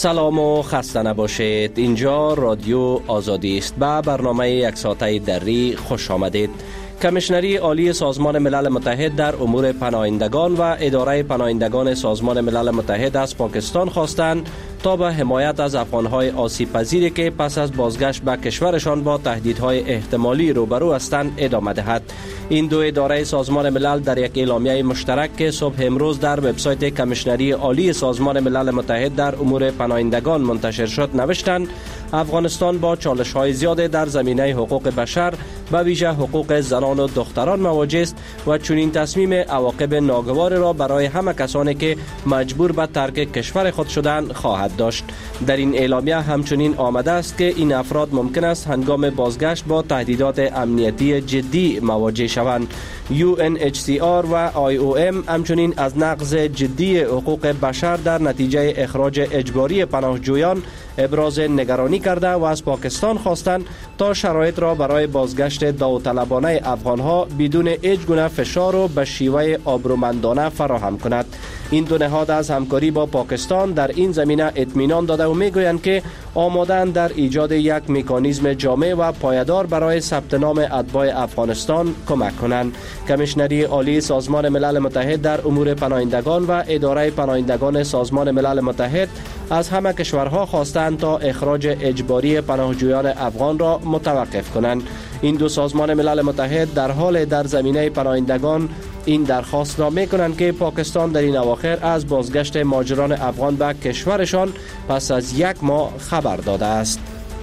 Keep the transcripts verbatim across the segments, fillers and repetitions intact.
سلام و خسته نباشید. اینجا رادیو آزادی است. به برنامه یک ساعته دری خوش آمدید. کمیشنری عالی سازمان ملل متحد در امور پناهندگان و اداره پناهندگان سازمان ملل متحد از پاکستان خواستند تا به حمایت از افغانهای آسیب پذیری که پس از بازگشت به کشورشان با تهدیدهای احتمالی روبرو هستند ادامه دهد. این دو اداره سازمان ملل در یک اعلامیه مشترک که صبح امروز در وبسایت کمیشنری عالی سازمان ملل متحد در امور پناهندگان منتشر شد نوشتند افغانستان با چالش‌های زیاد در زمینه حقوق بشر به ویژه حقوق زنان و دختران مواجه است و چنین تصمیم عواقب ناگوار را برای همه کسانی که مجبور به ترک کشور خود شدند خواهد داشت. در این اعلامیه همچنین آمده است که این افراد ممکن است هنگام بازگشت با تهدیدات امنیتی جدی مواجه شوند. یو ان اچ سی آر و آی او ام همچنین از نقض جدی حقوق بشر در نتیجه اخراج اجباری پناهجویان ابراز نگرانی کرده و از پاکستان خواستند تا شرایط را برای بازگشت داوطلبانه افغانها بدون هیچ گونه فشار و به شیوه آبرومندانه فراهم کند. این دو نهاد از همکاری با پاکستان در این زمینه اطمینان داده و میگویند که آماده‌اند در ایجاد یک مکانیزم جامع و پایدار برای ثبت نام اتباع افغانستان کمک کنند. کمیشنری عالی سازمان ملل متحد در امور پناهندگان و اداره پناهندگان سازمان ملل متحد از همه کشورها خواستند تا اخراج اجباری پناهجویان افغان را متوقف کنند. این دو سازمان ملل متحد در حال در زمینه پناهندگان این درخواست را می‌کنند که پاکستان در این اواخر از بازگشت مهاجران افغان به کشورشان پس از یک ماه خبر داده است.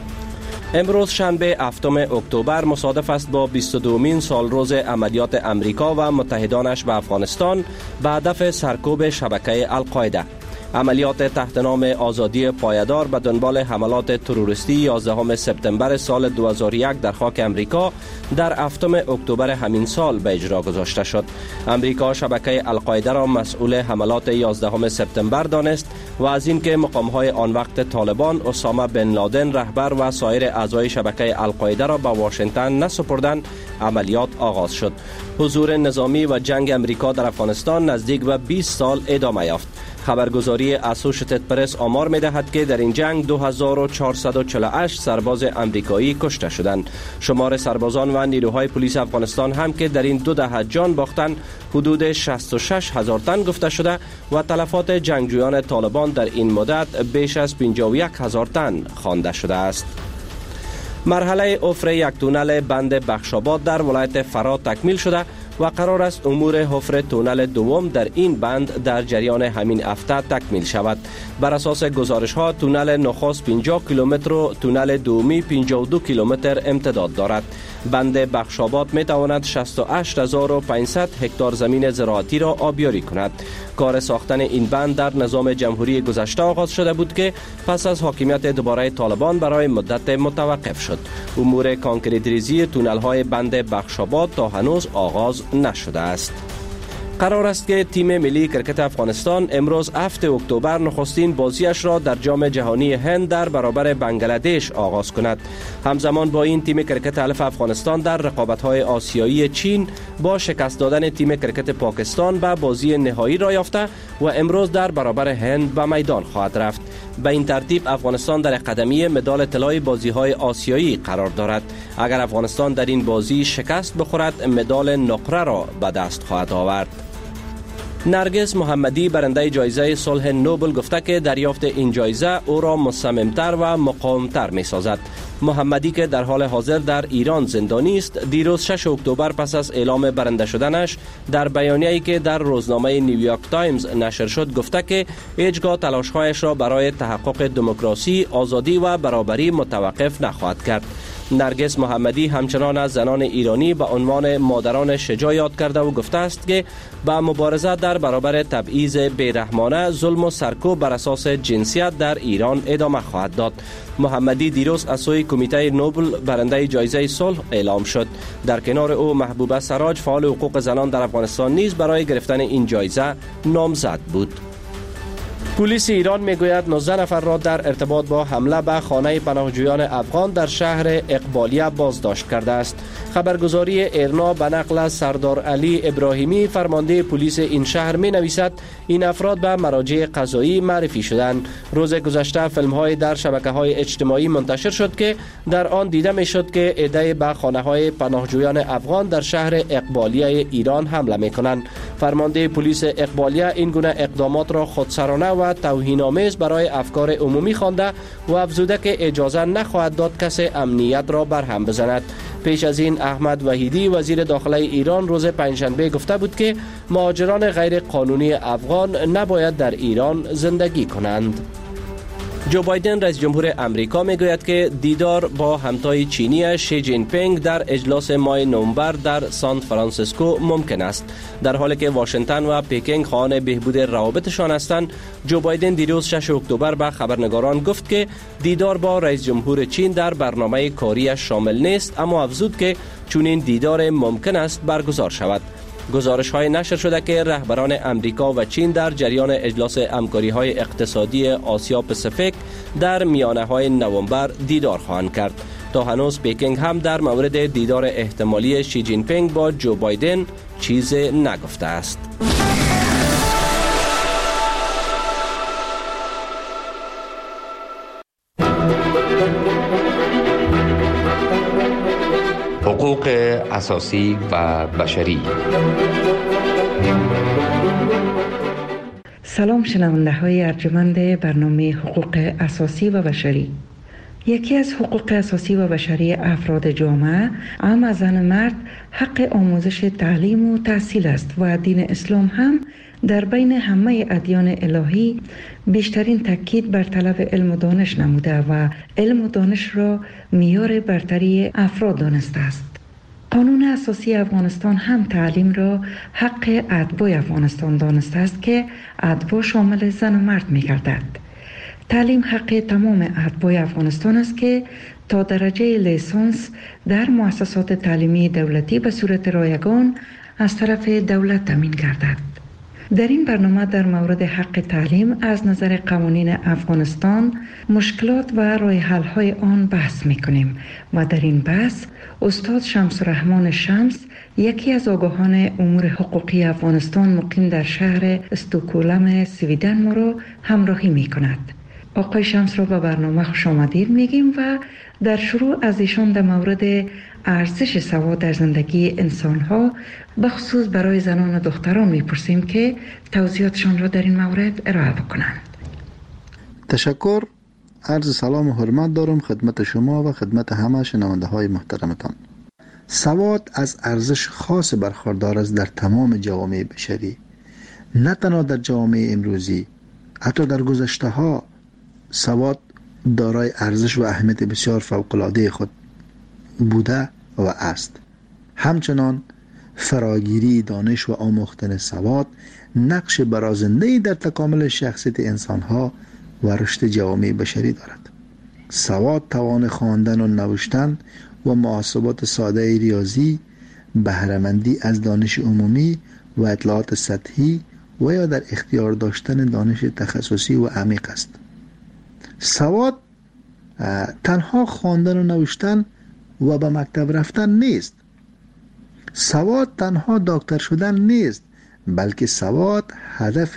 امروز شنبه هفتم اکتبر مصادف است با بیست و دومین سالروز عملیات امریکا و متحدانش به افغانستان به هدف سرکوب شبکه القاعده. عملیات تحت نام آزادی پایدار به دنبال حملات تروریستی یازدهم سپتامبر سال دو هزار و یک در خاک امریکا در هفتم اکتبر همین سال به اجرا گذاشته شد. امریکا شبکه القاعده را مسئول حملات یازدهم سپتامبر دانست و از اینکه مقام‌های آن وقت طالبان اسامه بن لادن رهبر و سایر اعضای شبکه القاعده را به واشنگتن نسپردند عملیات آغاز شد. حضور نظامی و جنگ امریکا در افغانستان نزدیک به بیست سال ادامه یافت. خبرگزاری اسوشیتد پرس آمار می‌دهد که در این جنگ دو هزار و چهارصد و چهل و هشت سرباز امریکایی کشته شدند. شمار سربازان و نیروهای پلیس افغانستان هم که در این دو دهه جان باختند حدود شصت و شش هزار تن گفته شده و تلفات جنگجویان طالبان در این مدت بیش از پنجاه و یک هزار تن خوانده شده است. مرحله حفر یک تونل بند بخشاباد در ولایت فرا تکمیل شده و قرار است امور حفر تونل دوم در این بند در جریان همین هفته تکمیل شود. بر اساس گزارش ها تونل نخست پنجاه کیلومتر و تونل دومی پنجاه و دو کیلومتر امتداد دارد. بند بخشاباد می تواند شصت و هشت هزار و پانصد هکتار زمین زراعتی را آبیاری کند. کار ساختن این بند در نظام جمهوری گذشته آغاز شده بود که پس از حاکمیت دوباره طالبان برای مدت متوقف شد. امور کانکریت ریزی تونل های بند بخشاباد تا هنوز آغاز نشده است. قرار است که تیم ملی کرکت افغانستان امروز هفتم اکتبر نخستین بازیش را در جام جهانی هند در برابر بنگلادش آغاز کند. همزمان با این تیم کرکت الف افغانستان در رقابت‌های آسیایی چین با شکست دادن تیم کرکت پاکستان به بازی نهایی را یافته و امروز در برابر هند به میدان خواهد رفت. به این ترتیب افغانستان در قدمی مدال طلای بازی‌های آسیایی قرار دارد. اگر افغانستان در این بازی شکست بخورد مدال نقره را به دست خواهد آورد. نرگس محمدی برنده جایزه صلح نوبل گفته که دریافت این جایزه او را مصممتر و مقاومتر می سازد. محمدی که در حال حاضر در ایران زندانی است دیروز ششم اکتبر پس از اعلام برنده شدنش در بیانیه‌ای که در روزنامه نیویورک تایمز نشر شد گفته که هیچگاه تلاش‌هایش را برای تحقق دموکراسی، آزادی و برابری متوقف نخواهد کرد. نرگس محمدی همچنان از زنان ایرانی به عنوان مادران شجاع یاد کرده و گفته است که با مبارزه در برابر تبعیض بیرحمانه، ظلم و سرکوب بر اساس جنسیت در ایران ادامه خواهد داد. محمدی دیروز از سوی کمیته نوبل برنده جایزه صلح اعلام شد. در کنار او محبوبه سراج فعال حقوق زنان در افغانستان نیز برای گرفتن این جایزه نامزد بود. پلیس ایران میگوید نوزده نفر را در ارتباط با حمله به خانه پناهجویان افغان در شهر اقبالیه بازداشت کرده است. خبرگزاری ایرنا به نقل از سردار علی ابراهیمی فرمانده پلیس این شهر می نویسد این افراد به مراجع قضایی معرفی شدند. روز گذشته فیلم های در شبکه های اجتماعی منتشر شد که در آن دیده می شد که عده به خانه های پناهجویان افغان در شهر اقبالیه ایران حمله می کنند. فرمانده پلیس اقبالیه این گونه اقدامات را خودسرانه و توهین‌آمیز برای افکار عمومی خوانده و افزوده که اجازه نخواهد داد کسی امنیت را برهم بزند. پیش از این احمد وحیدی وزیر داخله ایران روز پنجشنبه گفته بود که مهاجران غیر قانونی افغان نباید در ایران زندگی کنند. جو بایدن رئیس جمهور امریکا میگوید که دیدار با همتای چینی شی جین پینگ در اجلاس ماه نوامبر در سان فرانسیسکو ممکن است. در حالی که واشنگتن و پکینگ خواهان بهبود روابطشان هستند، جو بایدن دیروز شش اکتبر به خبرنگاران گفت که دیدار با رئیس جمهور چین در برنامه کاری شامل نیست، اما افزود که چنین دیدار ممکن است برگزار شود. گزارش های نشر شده که رهبران امریکا و چین در جریان اجلاس همکاری های اقتصادی آسیا پاسیفیک در میانه های نوامبر دیدار خواهند کرد. تا هنوز پکینگ هم در مورد دیدار احتمالی شی جین پینگ با جو بایدن چیز نگفته است. حقوق اساسی و بشری. سلام شنونده های ارجمند برنامه حقوق اساسی و بشری. یکی از حقوق اساسی و بشری افراد جامعه، هم از زن مرد، حق آموزش تعلیم و تحصیل است و دین اسلام هم در بین همه ادیان الهی بیشترین تاکید بر طلب علم و دانش نموده و علم و دانش را معیار برتری افراد دانسته است. قانون اساسی افغانستان هم تعلیم را حق اتباع افغانستان دانسته است که اتباع شامل زن و مرد می گردد. تعلیم حق تمام اتباع افغانستان است که تا درجه لیسانس در مؤسسات تعلیمی دولتی به صورت رایگان از طرف دولت تامین گردد. در این برنامه در مورد حق تعلیم از نظر قوانین افغانستان، مشکلات و راه حل های آن بحث می‌کنیم و در این بحث استاد شمس الرحمن شمس، یکی از آگاهان امور حقوقی افغانستان مقیم در شهر استکهلم سویدن، ما را همراهی می‌کند. آقای شمس را به برنامه خوش آمدید میگیم و در شروع از ایشان در مورد ارزش سواد در زندگی انسان‌ها به خصوص برای زنان و دختران میپرسیم که توضیحاتشان را در این مورد ارائه بکنند. تشکر. عرض سلام و حرمت دارم خدمت شما و خدمت همه شنونده های محترمتان. سواد از ارزش خاص برخوردار است در تمام جوامع بشری، نه تنها در جوامع امروزی، حتی در گذشته ها سواد دارای ارزش و اهمیت بسیار فوق‌العاده خود بوده و است. همچنان فراگیری دانش و آموختن سواد نقش برازنده‌ای در تکامل شخصیت انسان‌ها و رشد جوامع بشری دارد. سواد توان خواندن و نوشتن و محاسبات ساده ریاضی، بهره‌مندی از دانش عمومی و اطلاعات سطحی و یا در اختیار داشتن دانش تخصصی و عمیق است. سواد تنها خواندن و نوشتن و به مکتب رفتن نیست. سواد تنها دکتر شدن نیست، بلکه سواد هدف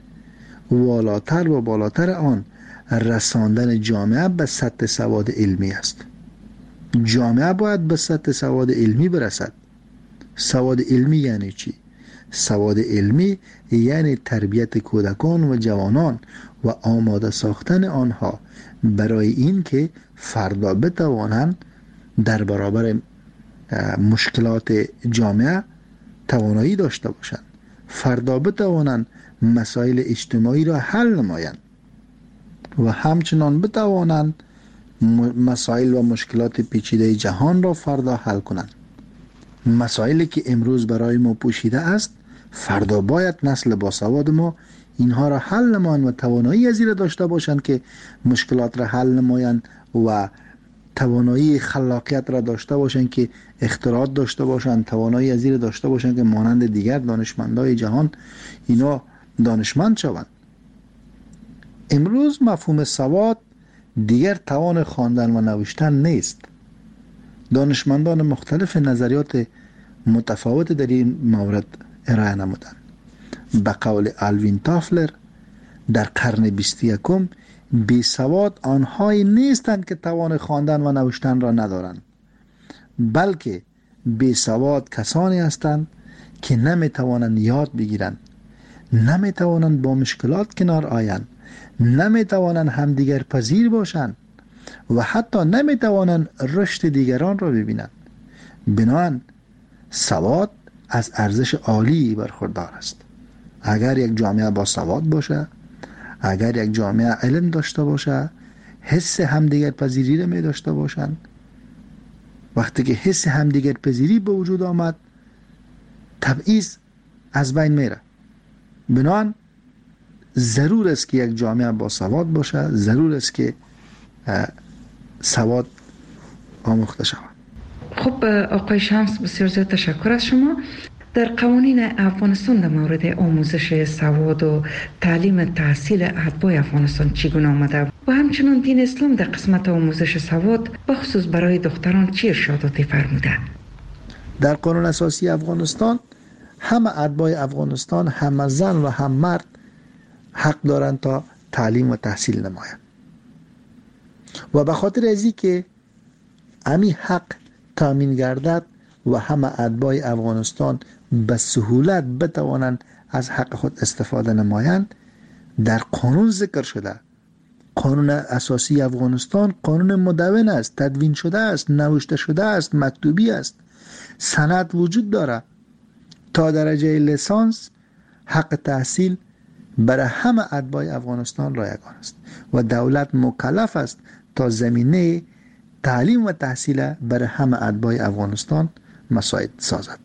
والاتر و بالاتر آن رساندن جامعه به سطح سواد علمی است. جامعه باید به سطح سواد علمی برسد. سواد علمی یعنی چی؟ سواد علمی یعنی تربیت کودکان و جوانان و آماده ساختن آنها برای این که فردا بتوانند در برابر مشکلات جامعه توانایی داشته باشند، فردا بتوانند مسائل اجتماعی را حل نمایند و همچنان بتوانند مسائل و مشکلات پیچیده جهان را فردا حل کنند. مسائلی که امروز برای ما پوشیده است، فردا باید نسل باسواد ما اینها را حل نمایند و توانایی از این را داشته باشند که مشکلات را حل نمایند و توانایی خلاقیت را داشته باشند که اختراعات داشته باشند، توانایی از این را داشته باشند که مانند دیگر دانشمندای جهان اینا دانشمند شوند. امروز مفهوم سواد دیگر توان خواندن و نوشتن نیست. دانشمندان مختلف نظریات متفاوت در این مورد ارائه نمودند. به قول آلوین تافلر در قرن بیست و یکم بی سواد آنهایی نیستند که توان خواندن و نوشتن را ندارند، بلکه بی سواد کسانی هستند که نمی توانند یاد بگیرند، نمی توانند با مشکلات کنار آیند، نمی توانند همدیگر پذیر باشند و حتی نمی توانند رشد دیگران را ببینند. بنابراین سواد از ارزش عالی برخوردار است. اگر یک جامعه با سواد باشه، اگر یک جامعه علم داشته باشه، حس همدیگر پذیری را می داشته باشند، وقتی که حس همدیگر پذیری به وجود آمد، تبعیض از بین میره. بنابراین ضرور است که یک جامعه با سواد باشه، ضرور است که سواد آموخته شود. خب آقای شمس، بسیار زیاد تشکر از شما. در قوانین افغانستان در مورد آموزش سواد و تعلیم تحصیل اتباع افغانستان چگونه آمده و همچنین دین اسلام در قسمت آموزش سواد بخصوص برای دختران چه ارشاداتی فرموده؟ در قانون اساسی افغانستان همه اتباع افغانستان، هم زن و هم مرد، حق دارند تا تعلیم و تحصیل نمایند و به خاطر ازی که امی حق تامین گردد و همه اتباع افغانستان به سهولت بتوانند از حق خود استفاده نمایند، در قانون ذکر شده. قانون اساسی افغانستان قانون مدون است، تدوین شده است، نوشته شده است، مکتوبی است، سند وجود داره. تا درجه لیسانس حق تحصیل برای همه اتباع افغانستان رایگان است و دولت مکلف است تا زمینه تعلیم و تحصیل برای همه اتباع افغانستان مساعد سازد.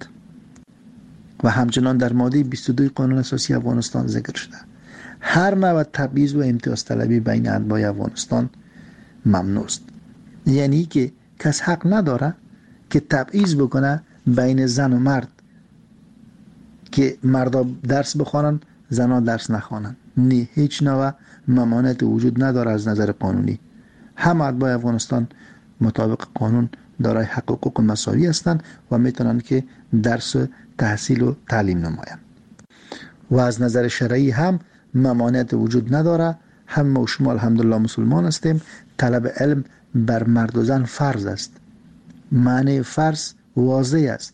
و همچنان در ماده بیست و دو قانون اساسی افغانستان ذکر شده هر نوع تبعیض و امتیاز طلبی بین اتباع افغانستان ممنوع است. یعنی که کس حق نداره که تبعیض بکنه بین زن و مرد، که مردا درس بخوانن زنها درس نخوانن. نه، هیچ نوع ممانعت وجود نداره از نظر قانونی. همه اتباع افغانستان مطابق قانون دارای حق و حقوق مساوی هستند و میتونن که درس و تحصیل و تعلیم نمایند. و از نظر شرعی هم ممانعت وجود نداره. هم و شما الحمدلله مسلمان هستیم. طلب علم بر مرد و زن فرض است. معنی فرض واضح است.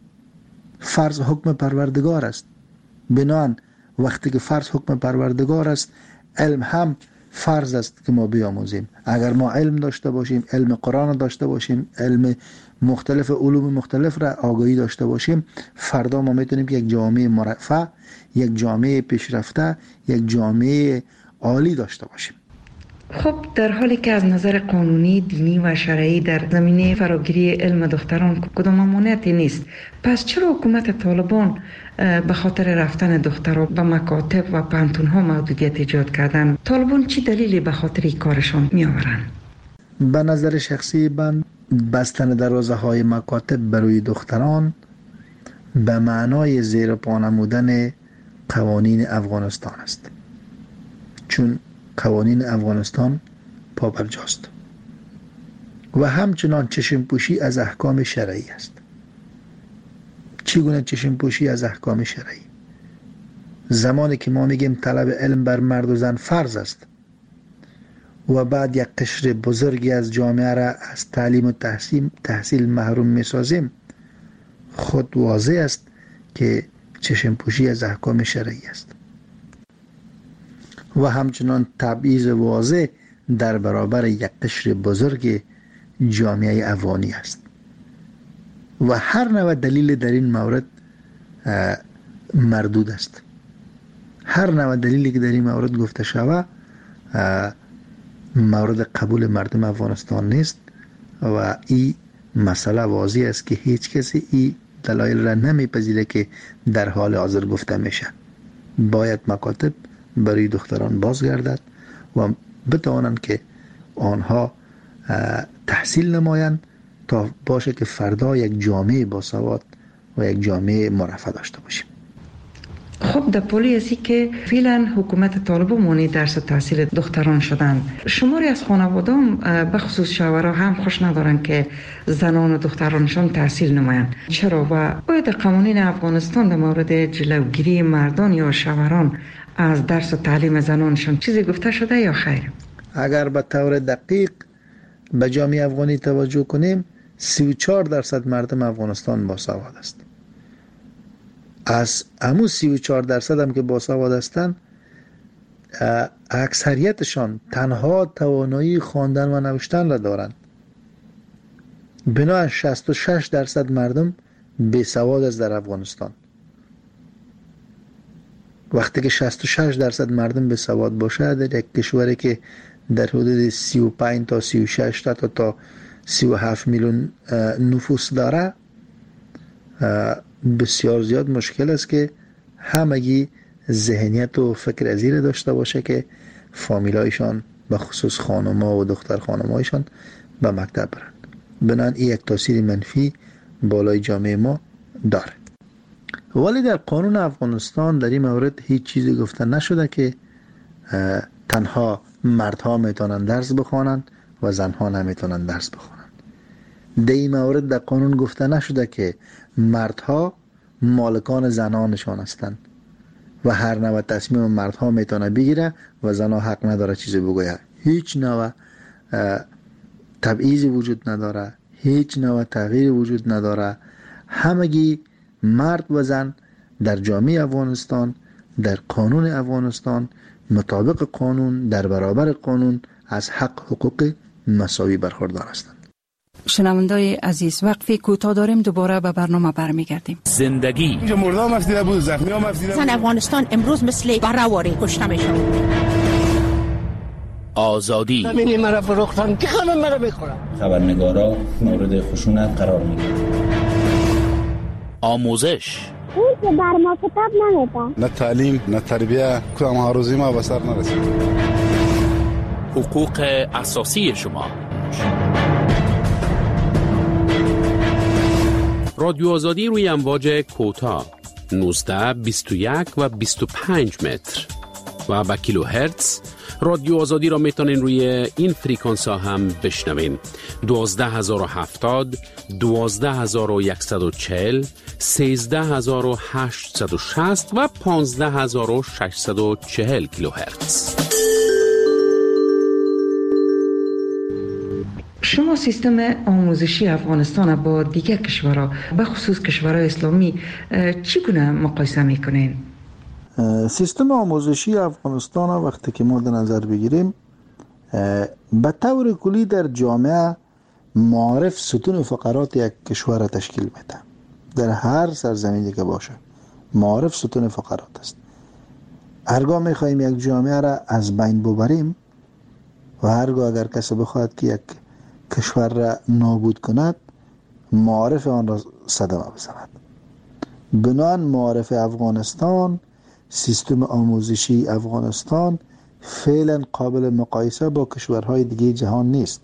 فرض حکم پروردگار است. بنان وقتی که فرض حکم پروردگار است، علم هم فرض است که ما بیاموزیم. اگر ما علم داشته باشیم، علم قرآن داشته باشیم، علم مختلف علوم مختلف را آگاهی داشته باشیم، فردا ما میتونیم که یک جامعه مرفه، یک جامعه پیشرفته، یک جامعه عالی داشته باشیم. خب در حالی که از نظر قانونی، دینی و شرعی در زمینه فراگیری علم دختران کدام ممانعتی نیست، پس چرا حکومت طالبان به خاطر رفتن دختران به مکاتب و پانتون‌ها محدودیت ایجاد کردن؟ طالبان چی دلیلی به خاطر این کارشان می آورند؟ به نظر شخصی من بستن دروازه های مکاتب برای دختران به معنای زیر پا نمودن قوانین افغانستان است، چون قوانین افغانستان پابرجاست و همچنان چشم پوشی از احکام شرعی است. چگونه چشم پوشی از احکام شرعی؟ زمانی که ما میگیم طلب علم بر مرد و زن فرض است و بعد یک قشر بزرگی از جامعه را از تعلیم و تحصیل, تحصیل محروم میسازیم، خود واضح است که چشم پوشی از احکام شرعی است و همچنان تبعیض واضح در برابر یک قشر بزرگ جامعه افغانی است و هر نوع دلیل در این مورد مردود است. هر نوع دلیلی که در این مورد گفته شود مورد قبول مردم افغانستان نیست و این مسئله واضح است که هیچ کسی این دلایل را نمیپذیره که در حال حاضر گفته میشه. باید مکاتب برای دختران بازگردد و بتوانند که آنها تحصیل نمایند تا باشه که فردا یک جامعه با سواد و یک جامعه مرفه داشته باشیم. خب در پولی هستی که فعلا حکومت طالبان مانع درس تحصیل دختران شدند. شماری از خانوادان به خصوص شوهرها هم خوش ندارن که زنان و دخترانشان تحصیل نمایند. چرا؟ و باید قوانین افغانستان در مورد جلوگیری مردان یا شوهران از درس و تعلیم زنانشان چیزی گفته شده یا خیر؟ اگر به طور دقیق به جامعه افغانی توجه کنیم، سی و چهار درصد مردم افغانستان باسواد است. از همون سی و چهار درصد هم که باسواد هستند، اکثریتشان تنها توانایی خواندن و نوشتن را دارند. بنابراین شصت و شش درصد مردم بیسواد است در افغانستان. وقتی که شصت و شش درصد مردم بیسواد باشه در یک کشوری که در حدود سی و پنج تا سی و شش تا تا سی و هفت میلیون نفوس داره، بسیار زیاد مشکل است که همگی ذهنیت و فکر از این داشته باشه که فامیلایشان به خصوص خانم‌ها و دختر خانم‌هایشان به مکتب برند. بنابراین این یک تاثیر منفی بالای جامعه ما داره. ولی در قانون افغانستان در این مورد هیچ چیزی گفته نشده که تنها مردها میتونن درس بخوانند و زنها نمیتونن درس بخوانند. در این مورد در قانون گفته نشده که مردها مالکان زنانشان هستند و هر نوع تصمیم مردها میتونه بگیره و زنها حق نداره چیزی بگوید. هیچ نوع تبعیضی وجود نداره، هیچ نوع تغییری وجود نداره. همگی مرد و زن در جامعه افغانستان، در قانون افغانستان، مطابق قانون، در برابر قانون از حق حقوق مساوی برخوردار هستند. شنوندای عزیز، وقفی کوتاه داریم، دوباره به برنامه برمیگردیم. زندگی اینجا مردم افسیده بود، زخمی هم افسیده بود. زن افغانستان امروز مثل برهواری کشته میشه. آزادی زمینی مرا فروختن که همه مرا میخورن. خبرنگارا مورد خشونت قرار میگیرن. آموزش اون که بر ما کتاب نمیده. نه تعلیم نه تربیه، کدام هاروزی ما به سر نرسید. حقوق اساسی شما. رادیو آزادی روی امواج کوتاه نوزده، بیست و یک و بیست و پنج متر و با کیلو هرتز. رادیو آزادی را میتونین روی این فریکانس ها هم بشنوین: دوازده هزار و هفتاد، دوازده هزار و صد و چهل، سیزده هزار و هشتصد و شصت و پانزده هزار و ششصد و چهل کیلو هرتز. شما سیستم آموزشی افغانستان با دیگر کشورها، به خصوص کشورهای اسلامی، چگونه مقایسه میکنین؟ سیستم آموزشی افغانستان وقتی که ما در نظر بگیریم، به طور کلی در جامعه معارف ستون فقرات یک کشور را تشکیل میده. در هر سرزمینی که باشه معارف ستون فقرات است. هرگاه میخواهیم یک جامعه را از بین ببریم و هرگاه اگر کسی بخواهد که یک کشور را نابود کند، معارف آن را صدمه بزند. بنان معارف افغانستان، سیستم آموزشی افغانستان فعلا قابل مقایسه با کشورهای دیگه جهان نیست.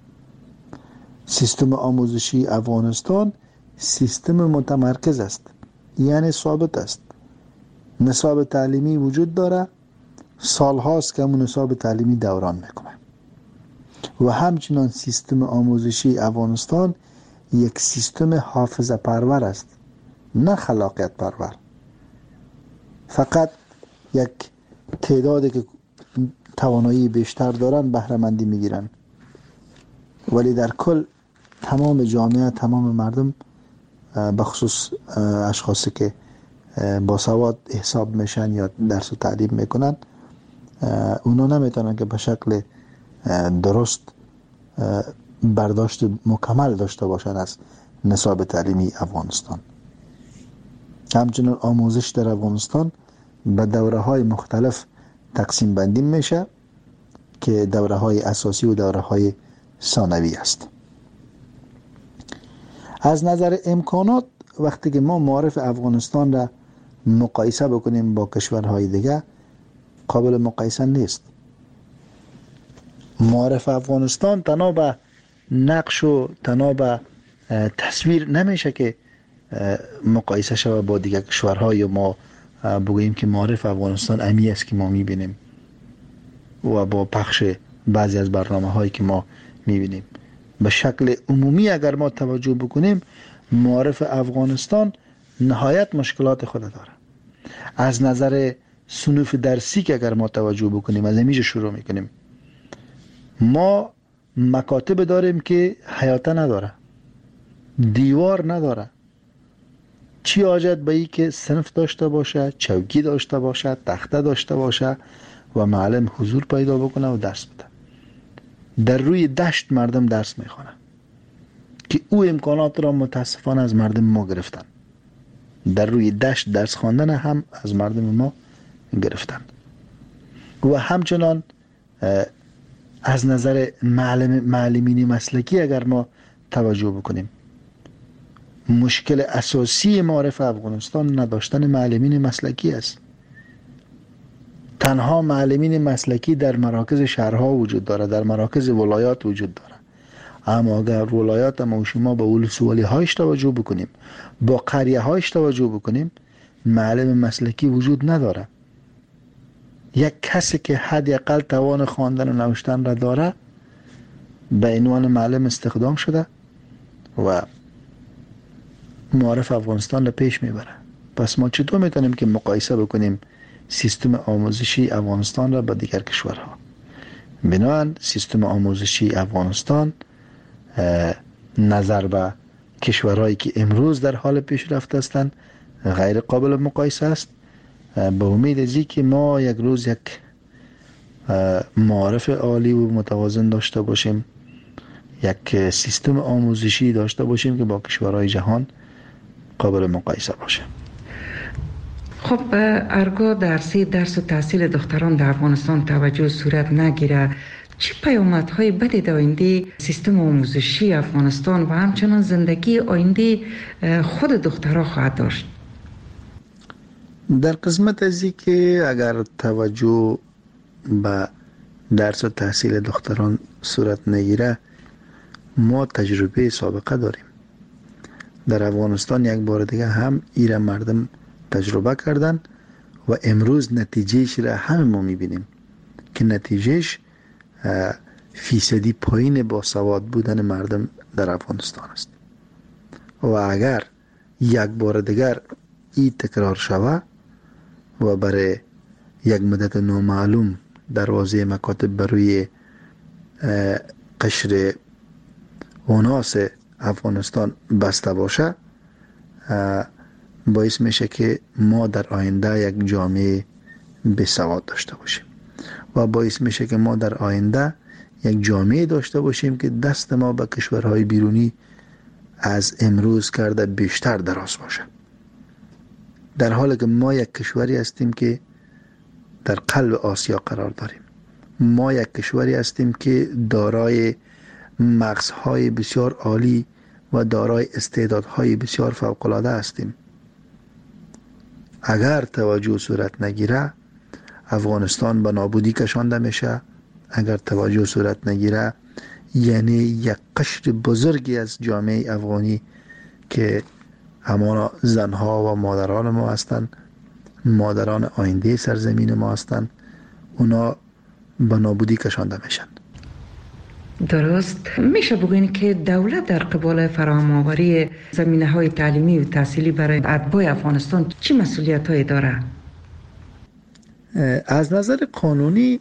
سیستم آموزشی افغانستان سیستم متمرکز است، یعنی ثابت است. نصاب تعلیمی وجود داره، سالهاست که همون نصاب تعلیمی دوران میکنه. و همچنان سیستم آموزشی افغانستان یک سیستم حافظه پرور است، نه خلاقیت پرور. فقط یک تعدادی که توانایی بیشتر دارن بهره مندی میگیرن، ولی در کل تمام جامعه، تمام مردم، به خصوص اشخاصی که باسواد حساب میشن یا درس و تعلیم میکنن، اونا نمیتونن که به شکل درست برداشت مکمل داشته باشن از نصاب تعلیمی افغانستان. همچنین آموزش در افغانستان به دوره های مختلف تقسیم بندی میشه که دوره های اساسی و دوره های ثانوی است. از نظر امکانات وقتی که ما معارف افغانستان را مقایسه بکنیم با کشورهای دیگه، قابل مقایسه نیست. معارف افغانستان تنها به نقش و تنها به تصویر نمیشه که مقایسه شود با دیگر کشورها یا ما بگوییم که معارف افغانستان امی است که ما میبینیم و با پخش بعضی از برنامه هایی که ما میبینیم. به شکل عمومی اگر ما توجه بکنیم، معارف افغانستان نهایت مشکلات خود داره. از نظر صنوف درسی که اگر ما توجه بکنیم، از همیشه شروع میکنیم، ما مکاتب داریم که حیاته نداره، دیوار نداره. چی حاجت به ای که صنف داشته باشه، چوکی داشته باشه، تخته داشته باشه و معلم حضور پیدا بکنه و درس بده. در روی دشت مردم درس میخوانه که او امکانات را متاسفانه از مردم ما گرفتن. در روی دشت درس خواندن هم از مردم ما گرفتن. و همچنان از نظر معلم معلمین مسلکی اگر ما توجه بکنیم، مشکل اساسی معارف افغانستان نداشتن معلمین مسلکی است. تنها معلمین مسلکی در مراکز شهرها وجود داره، در مراکز ولایات وجود داره. اما اگر ولایات ما و شما به ولسوالی هایش توجه بکنیم، با قریه هایش توجه بکنیم، معلم مسلکی وجود نداره. یک کسی که حداقل توان خواندن و نوشتن را داره به عنوان معلم استخدام شده و معارف افغانستان را پیش میبره. پس ما چطور میتونیم که مقایسه بکنیم سیستم آموزشی افغانستان را با دیگر کشورها؟ بنابراین سیستم آموزشی افغانستان نظر به کشورهایی که امروز در حال پیشرفت هستند غیر قابل مقایسه است. به امید ازی که ما یک روز یک معارف عالی و متوازن داشته باشیم، یک سیستم آموزشی داشته باشیم که با کشورهای جهان قابل مقایسه باشه. خب ارگاه درسی درس و تحصیل دختران در افغانستان توجه صورت نگیره، چه پیامدهای بدی در آینده سیستم آموزشی افغانستان و همچنان زندگی آینده خود دخترها خواهد داشت؟ در قسمت ازی که اگر توجه به درس و تحصیل دختران صورت نگیره، ما تجربه سابقه داریم. در افغانستان یک بار دیگه هم ایره مردم تجربه کردن و امروز نتیجهش را همه ما میبینیم که نتیجهش فیصدی پایین با سواد بودن مردم در افغانستان است. و اگر یک بار دیگر این تکرار شود و برای یک مدت نامعلوم دروازه مکاتب بروی قشر اوناس افغانستان بسته باشه، باعث میشه که ما در آینده یک جامعه بسواد داشته باشیم و باعث میشه که ما در آینده یک جامعه داشته باشیم که دست ما به کشورهای بیرونی از امروز کرده بیشتر دراز باشه، در حالی که ما یک کشوری هستیم که در قلب آسیا قرار داریم. ما یک کشوری هستیم که دارای مغزهای بسیار عالی و دارای استعدادهای بسیار فوق‌العاده هستیم. اگر توجه صورت نگیره، افغانستان به نابودی کشانده میشه. اگر توجه صورت نگیره، یعنی یک قشر بزرگی از جامعه افغانی که همانا زنها و مادران ما هستند، مادران آینده سرزمین ما هستند، اونا به نابودی کشانده میشن. درست میشه بگوین که دولت در قبال فراهم آوری زمینه های تعلیمی و تحصیلی برای اتباع افغانستان چه مسئولیت هایی داره؟ از نظر قانونی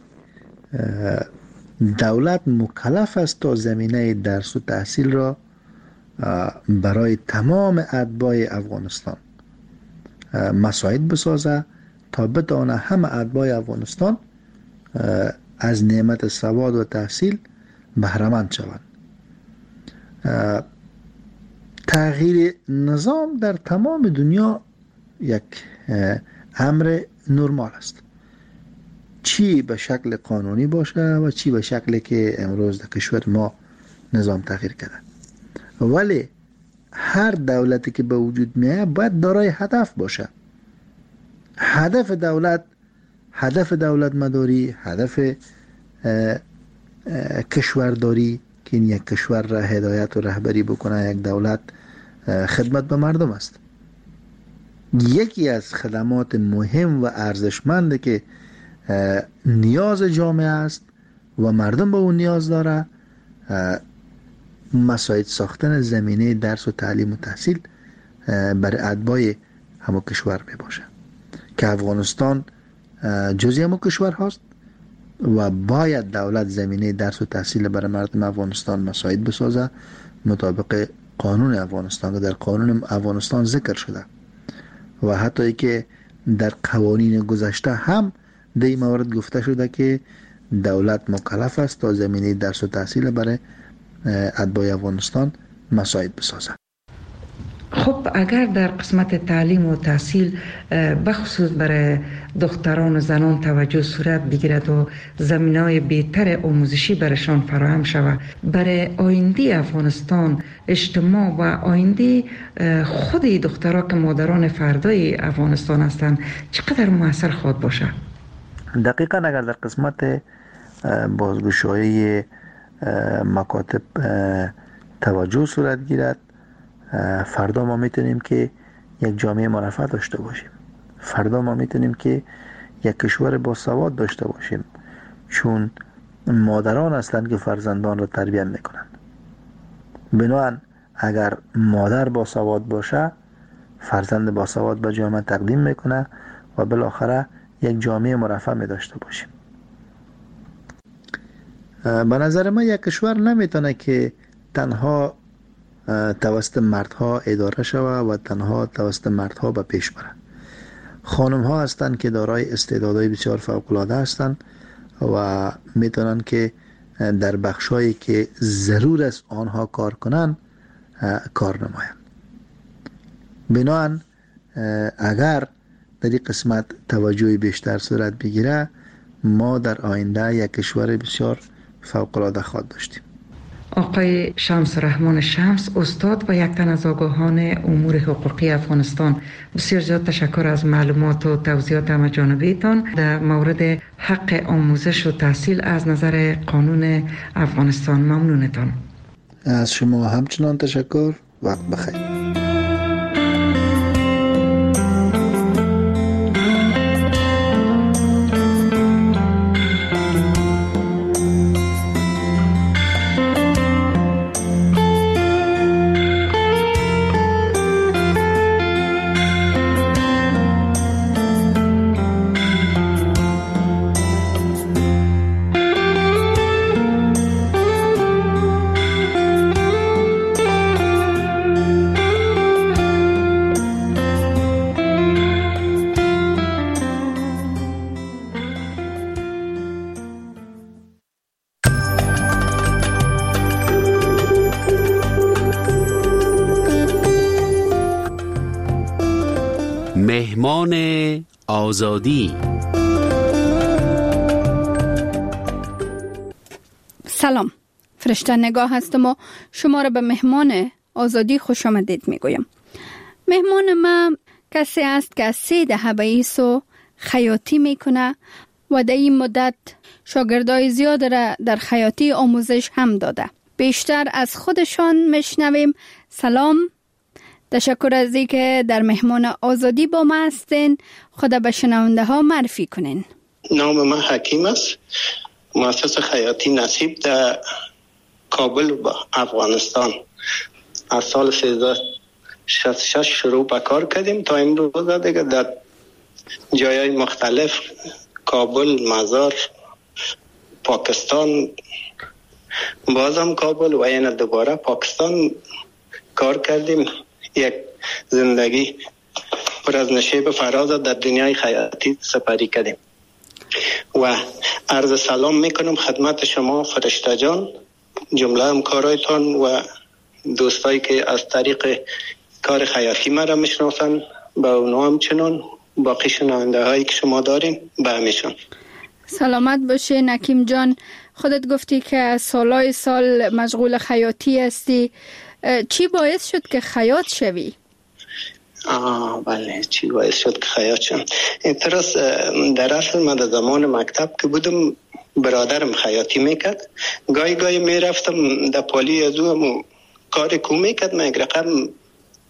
دولت مکلف است تا زمینه درس و تحصیل را برای تمام اتباع افغانستان مساعد بسازه تا بتوانه همه اتباع افغانستان از نعمت سواد و تحصیل بهره‌مند شوند. تغییر نظام در تمام دنیا یک امر نرمال است، چی به شکل قانونی باشه و چی به شکلی که امروز در کشور ما نظام تغییر کرده. ولی هر دولتی که به وجود میاد باید دارای هدف باشه. هدف دولت هدف دولت مداری، هدف کشورداری که این یک کشور را هدایت و رهبری بکنه، یک دولت خدمت به مردم است. یکی از خدمات مهم و ارزشمند که نیاز جامعه است و مردم به اون نیاز داره مساعد ساختن زمینه درس و تعلیم و تحصیل برای اتباع همون کشور می باشه که افغانستان جزئی همون کشور هست و باید دولت زمینه درس و تحصیل برای مردم افغانستان مساعد بسازه مطابق قانون افغانستان که در قانون افغانستان ذکر شده و حتی ای که در قوانین گذشته هم در این مورد گفته شده که دولت مکلف است تا زمینه درس و تحصیل برای اتباع افغانستان مساعد بسازه. خب اگر در قسمت تعلیم و تحصیل بخصوص برای دختران و زنان توجه صورت بگیرد و زمینه‌های بهتر آموزشی برشان فراهم شود، برای آینده افغانستان، اجتماع و آینده خود دخترها که مادران فردای افغانستان هستند چقدر مؤثر خواهد باشه؟ دقیقاً اگر در قسمت بازگشایی مکاتب توجه صورت گیرد، فردا ما میتونیم که یک جامعه مرفه داشته باشیم. فردا ما میتونیم که یک کشور با سواد داشته باشیم، چون مادران هستند که فرزندان را تربیت میکنند. بنابراین اگر مادر با سواد باشه، فرزند با سواد به جامعه تقدیم میکنه و بالاخره یک جامعه مرفه می داشته باشیم. به نظر من یک کشور نمیتونه که تنها توسط مردها اداره شود و تنها توسط مردها به پیش بره. خانم ها هستند که دارای استعدادهای بسیار فوق العاده هستند و میتونن که در بخشایی که ضرور است آنها کار کنن کار نمایند. بنابراین اگر در این قسمت توجه بیشتر صورت بگیره، ما در آینده یک کشور بسیار فوق العاده خواهد داشتیم. آقای شمس رحمان شمس، استاد و یک تن از آگاهان امور حقوقی افغانستان، بسیار زیاد تشکر از معلومات و توضیحات همه جانبیتان در مورد حق آموزش و تحصیل از نظر قانون افغانستان. ممنونتان. از شما همچنان تشکر. وقت بخیر. مهمان آزادی. سلام، فرشته نگاه هستم و شما را به مهمان آزادی خوش آمدید میگویم. مهمان ما کسی است که سه دهه به ایسو خیاطی میکنه و در این مدت شاگردای زیاد را در خیاطی آموزش هم داده. بیشتر از خودشان میشنویم. سلام، تشکر از اینکه در مهمان آزادی با ما هستین. خدا به شنونده ها معرفی کنین. نام من حکیم است، مؤسس خیاطی نصیب در کابل و افغانستان. از سال سیزده و شصت و شش شروع به کار کردیم تا این روز دیگه در جایهای مختلف، کابل، مزار، پاکستان، بازم کابل و این دوباره پاکستان کار کردیم. یک زندگی پر از نشیب فراز در دنیای خیاطی سپری کردیم و عرض سلام میکنم خدمت شما فرشته جان، جمله همکارایتان و دوستایی که از طریق کار خیاطی مرا میشناسن، به اونها همچنان باقی شنونده هایی که شما دارین به همیشون. سلامت باشه نکیم جان. خودت گفتی که سالای سال مشغول خیاطی هستی. چی باعث شد که خیاط شوی؟ آه بله، چی باعث شد که خیاط شم؟ اعتراض در اصل من در زمان مکتب که بودم برادرم خیاطی میکرد، گاهی گاهی میرفتم در پالی از او کار کو میکرد، من یک رقم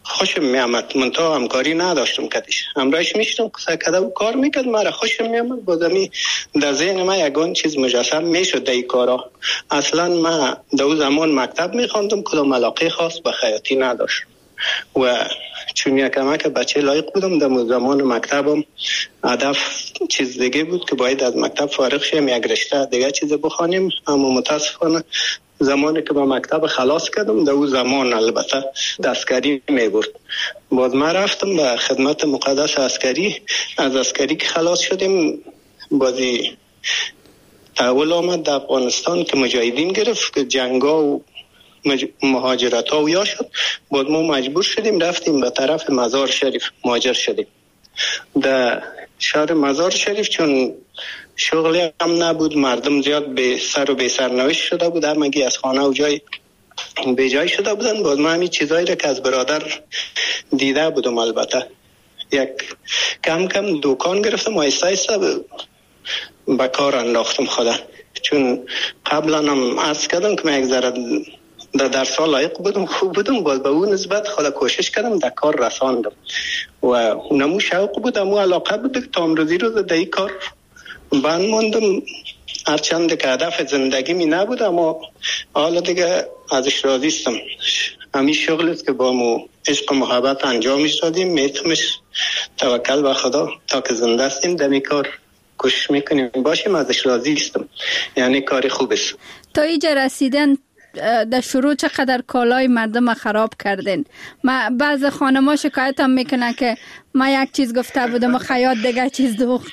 خوشم میامد، منتها همکاری نداشتم کدیش. همراهش میشتم که کده و کار میکرد، مرا خوشم میامد. بازمی در ذهن من یگان چیز مجسم میشد در این کارا. اصلا من در زمان مکتب میخواندم، کدام علاقه خاص به خیاطی نداشتم و چون یکم که بچه لایق بودم در زمان مکتبم هدف چیز دیگه بود که باید از مکتب فارغ شیم، یک رشته دیگه چیز بخوانیم. اما متاسفانه زمانی که با مکتب خلاص کردم در اون زمان البته دستکاری می برد. باز من رفتم به خدمت مقدس عسکری. از عسکری که خلاص شدیم بازی تحول آمد در افغانستان که مجاهدین گرفت که جنگا و مج... مهاجرت ها و یا شد. باز ما مجبور شدیم رفتیم به طرف مزار شریف مهاجر شدیم. در شهر مزار شریف چون شغلی هم نبود، مردم زیاد به سر و به سرنوشت شده بود، همگی از خانه و جای به جای شده بودن. باز من همین چیزایی را که از برادر دیده بودم البته یک کم کم دکان گرفتم و ایسته ایسته به کار انداختم خدا. چون قبلا هم عرض کردم که من یک ذره در درس ها لایق بودم، خوب بودم، باز به اون نسبت خدا کوشش کردم در کار رساندم و اونمو شوق بود، امو علاقه بود تا امروزی روز در این کار بند موندم. هرچند که هدف زندگی می نبود اما حالا دیگه ازش راضی استم. همین شغل است که با مو عشق و محبت انجامش دادیم، میتونمش توکل به خدا تا که زنده استیم در این کار کوشش میکنیم باشیم، ازش راضی استم. یعنی کار خوب است. تا اینجا رسیدن در شروع چقدر کالای مردم خراب کردین؟ ما بعض خانما شکایت هم میکنن که ما یک چیز گفته بودم و خیاط دیگه چیز دوخت.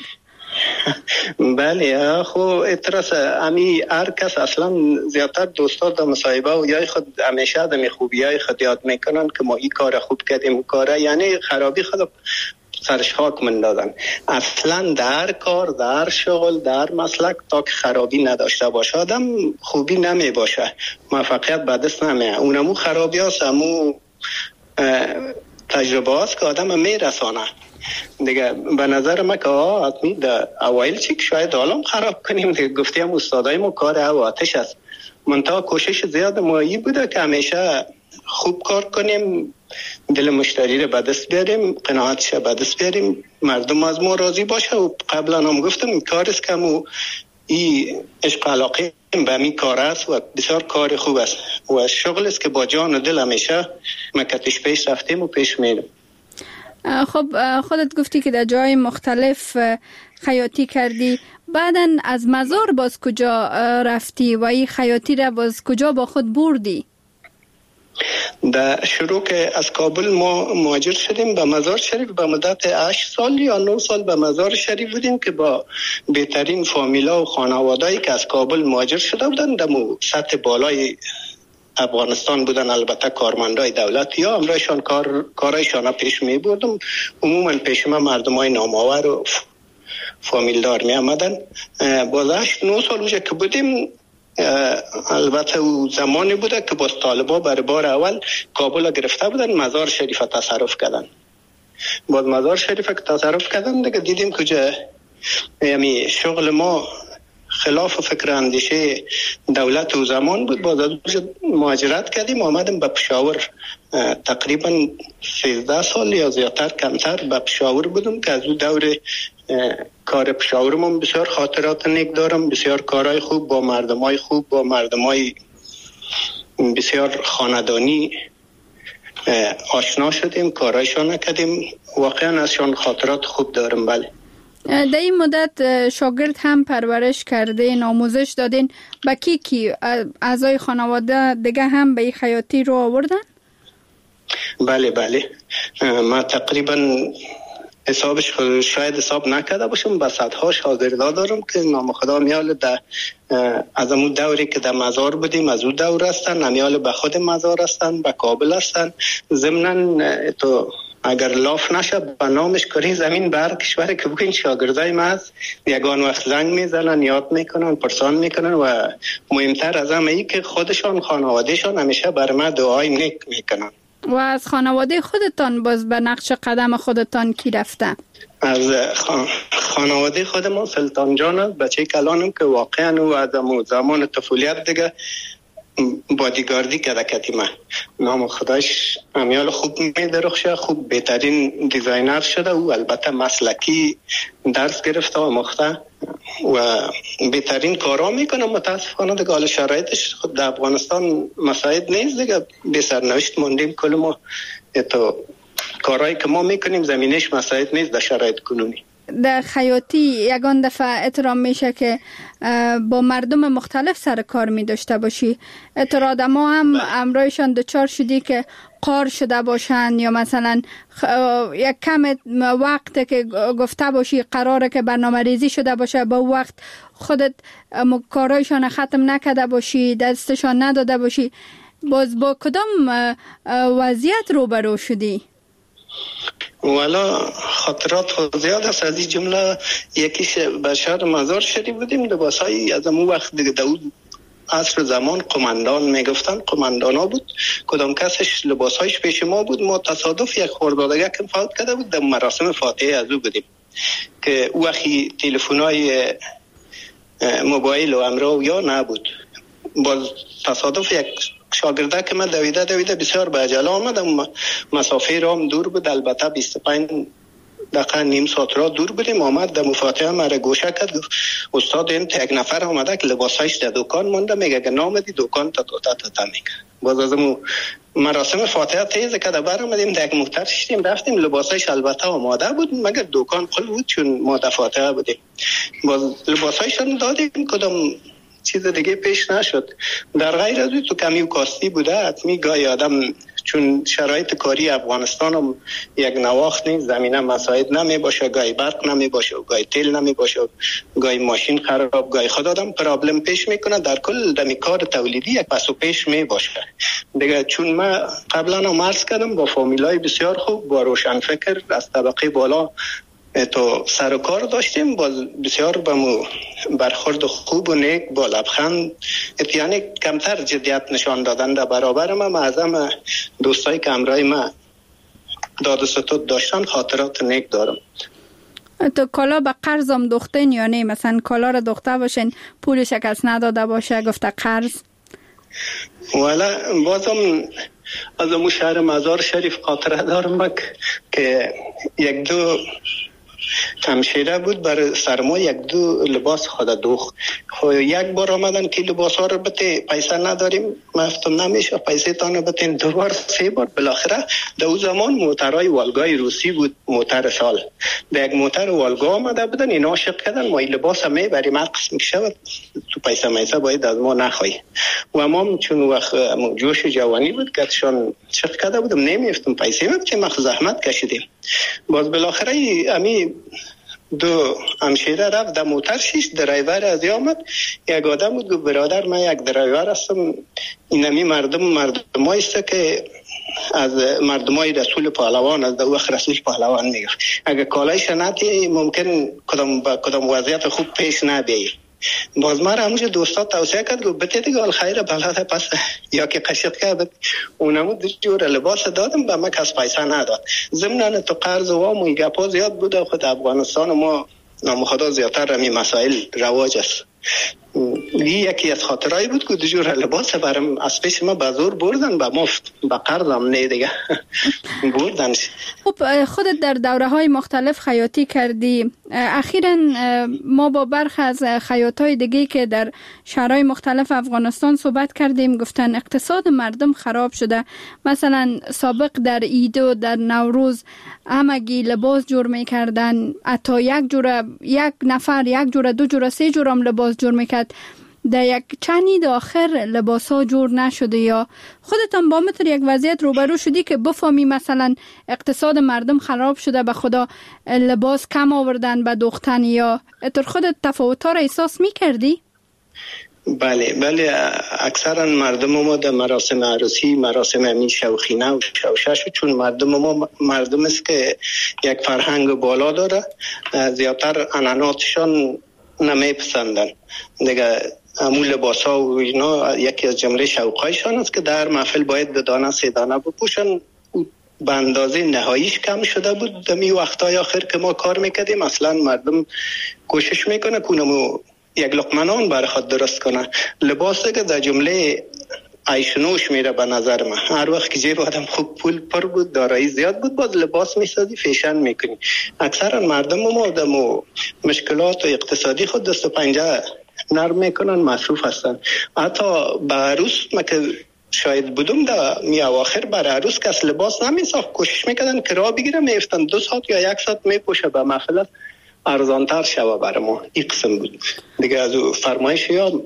بله خو اعتراض امی هر کس اصلا زیادتر دوستا در مصاحبه و یا خود همیشه دمی خوبیای خود یاد میکنن که ما این کار خوب کردیم کاره، یعنی خرابی خود سرش خاک مندازن. اصلا در کار در شغل در مسلک تا که خرابی نداشته باشه آدم خوبی نمی باشه، موفقیت به دست نمیه. اونمو خرابی هست، امو تجربه هست که آدم میرسانه دیگه. به نظر من که حتمی در اوایل چی که شاید حالا خراب کنیم دیگه، گفتیم استادای ما کار او آتش است. منتها کوشش زیاد مایی بوده که همیشه خوب کار کنیم، دل مشتری رو به دست بیاریم، قناعتش به دست بیاریم، مردم از ما راضی باشه. و قبلا هم گفتم کار است که مو این عشق علاقه به می کار است و بسیار کار خوب است و شغل است که با جان و دل همیشه مکتش پیش رفتیم و پیش میریم. خب خودت گفتی که در جای مختلف خیاطی کردی، بعداً از مزار باز کجا رفتی و این خیاطی را باز کجا با خود بردی؟ در شروع که از کابل ما مهاجر شدیم به مزار شریف، به مدت هشت سال یا نه سال به مزار شریف بودیم که با بهترین فامیلا و خانوادهایی که از کابل مهاجر شده بودن در سطح بالای افغانستان بودن، البته کارمندای دولتی ها همراهشان کار کارایشان پیش می بردم. عموما پیش ما مردمای نامآور و فامیلدار می آمدن. باز هشت نه سال اونجا که بودیم، البته او زمانی بوده که باز طالبا برای بار اول کابل گرفته بودن، مزار شریف تصرف کردن. باز مزار شریف که تصرف کردن دیگه دیدیم کجا یعنی شغل ما خلاف فکر اندیشه دولت و زمان بود. باز از مهاجرت کردیم آمدیم به پشاور. تقریبا سیزده سال یا زیادتر کمتر به پشاور بودم که از اون دور کار پشاورمون بسیار خاطرات نیک دارم، بسیار کارهای خوب با مردمای خوب، با مردمای بسیار خاندانی آشنا شدیم، کارهایشان کردیم، واقعا ازشان خاطرات خوب دارم. بله. در این مدت شاگرد هم پرورش کردین، آموزش دادین، با کی کی اعضای خانواده دیگه هم به این خیاطی رو آوردن؟ بله بله ما تقریبا حسابش شاید حساب نکرده باشم، به صدها شاگردان دارم که نام خدا میال در از اون دوری که در مزار بودیم از اون دور هستن، امیال به خود مزار هستن، به کابل هستن. ضمناً تو اگر لاف نشه به نامش کاری زمین بر کشور که بگین شاگردای ما هست، یگان وقت زنگ میزنن، یاد میکنن، پرسان میکنن و مهمتر از همه ای که خودشان خانوادهشان همیشه بر ما دعای نیک میکنن. و از خانواده خودتان باز به نقش قدم خودتان کی رفته؟ از خانواده خودمان سلطان جان است، بچه کلانم که واقعا او از زمان طفولیت دیگه بادیگاردی کرده کتیمه نام خدایش امیال خوب میدرخشه، خوب بهترین دیزاینر شده و البته مسلکی درس گرفته و مخته و بهترین کارا میکنه. متاسفانه دیگه حال شرایطش خود در افغانستان مساعد نیست دیگه، به سرنوشت موندیم کل ما. تو کارهایی که ما میکنیم زمینش مساعد نیست در شرایط کنونی. در خیاطی یگان دفعه احترام میشه که با مردم مختلف سر کار می داشته باشی. اعتراض ما هم امرایشان دچار شدی که قار شده باشن یا مثلا یک کم وقت که گفته باشی قراره که برنامه ریزی شده باشه با وقت خودت کارایشان ختم نکرده باشی، دستشان نداده باشی، باز با کدام وضعیت روبرو شدی؟ والا خاطرات زیاد است. از این جمله یکیش به شهر مزار شریف بودیم، لباسایی از اون وقت دیگه داود عصر زمان قماندان میگفتن، قماندان ها بود، کدام کسش لباسایش پیش ما بود. ما تصادف یک خوردادگه که فوت کرده بود در مراسم فاتحه از او بودیم که او وقتی تلفن‌های موبایل و امرو یا نبود. باز تصادف یک شاگرده که من دویده دویده بسیار به عجله آمدم، مسافه رام دور بود، البته بیست و پنج دقیقه نیم ساعت را دور بودیم. آمد در مفاتحه مرا گوشه کرد، استاد این یک نفر آمده که لباسایش در دکان مونده، میگه که نامدی دکان تا تا تا تا میگه. باز از مراسم فاتحه تیز که بر آمدیم در یک موتر شدیم رفتیم، لباسایش البته آماده بود مگر دکان قفل بود چون ما در فاتحه بودیم. باز لباسایشون دادیم، کدام چیز دیگه پیش نشد. در غیر از تو کمی و کاستی بوده حتمی گاهی آدم چون شرایط کاری افغانستان هم یک نواخت نیست، زمینه مساعد نمی باشه، گاهی برق نمی باشه، گاهی تیل نمی باشه، گاهی ماشین خراب، گاهی خود آدم پرابلم پیش میکنه. در کل دمی کار تولیدی یک پس و پیش می باشه دیگه. چون من قبلا هم عرض کردم با فامیلای بسیار خوب، با روشن فکر از طبقه بالا تو سر و کار داشتیم، باز بسیار با مو برخورد خوب و نیک با لبخند، یعنی کمتر جدیت نشان دادن در برابر ما. معظم دوستایی که همراه ما داد و ستود داشتن خاطرات نیک دارم. تو کالا به قرض هم دوختین یا نه؟ مثلا کالا را دوخته باشین پولش کس نداده باشه گفته قرض؟ والا بازم از امو شهر مزار شریف خاطره دارم که یک دو همشیره بود بر سرما یک دو لباس خود دوخت. خب یک بار آمدن که لباس ها رو بته پیسه نداریم، مفتم نمیشه پیسه تانو بتین. دو بار سه بار بالاخره در اون زمان موترهای والگای روسی بود، موتر سال در یک موتر والگا آمده بودن، اینا عاشق کردن ما این لباس هم میبریم هر قسم که شود تو پیسه میسه باید از ما نخواهی. و ما چون وقت جوش جوانی بود کتشان چق کرده بودم نمیفتم پیسه هم چه مخ زحمت کشیدیم. باز بالاخره امی دو همشیره رفت در موتر شیش درایور از آمد، یک آدم بود گفت برادر من یک درایور هستم، اینمی مردم مردم هایست که از مردم های رسول پهلوان از دو وقت رسول پهلوان میگه اگه کالایش ندی ممکن کدام با کدام وضعیت خوب پیش نبیه. باز ما را همونجا دوستا توصیه کرد گفت بته دیگه الخیر بلاده پس یا که قشق کرد اونمو دو جور لباس دادم به ما کس پیسه نداد. ضمناً تو قرض و وام و گپا زیاد بود خود افغانستان ما نامخدا زیادتر رمی مسائل رواج است. یکی از خاطرایی بود که دو جور لباس برام از پیش ما به زور بردن به مفت، به قرضم نه دیگه بردنش. خب خودت در دوره های مختلف خیاطی کردی، اخیراً ما با برخی از خیاطای دیگه که در شهرهای مختلف افغانستان صحبت کردیم گفتن اقتصاد مردم خراب شده. مثلا سابق در عید و در نوروز همگی لباس جور میکردن، حتی یک جوره یک نفر یک جوره دو جوره سه جوره هم لباس جور میکرد. در یک چند عید آخر لباس ها جور نشده یا خودت هم با مثل یک وضعیت روبرو شدی که بفهمی مثلا اقتصاد مردم خراب شده به خدا لباس کم آوردن به دوختن، یا اتر خودت تفاوت ها را احساس میکردی؟ بله بله اکثرا مردم ما در مراسم عروسی مراسم همین شوخینه و شوشش، چون مردم ما مردم است که یک فرهنگ بالا داره، زیادتر عنعناتشان نمیپسندن دیگه. امول لباس ها و اینا یکی از جمله شوقایشان است که در محفل باید به دانه سه دانه بپوشن. به اندازه نهاییش کم شده بود در می وقتای آخر که ما کار میکردیم. اصلا مردم کوشش میکنه کنمو یک لقمه نان برای خود درست کنه. لباس که در جمله عیشنوش میره به نظر من. هر وقت که جیب آدم خوب پول پر بود، دارایی زیاد بود، باز لباس میسازی، فیشن میکنی. اکثرا مردم ما آدم و مشکلات و اقتصادی خود دست و پنجه نرم میکنن، مصروف هستن. حتی به عروس ما که شاید بودم در می اواخر بر عروس کس لباس نمیساخت، کوشش میکردن کرا بگیرن، میفتن دو ساعت یا یک ساعت میپوشه به محفل ارزانتر شوه برای ما. این قسم بود دیگه. از فرمایش یا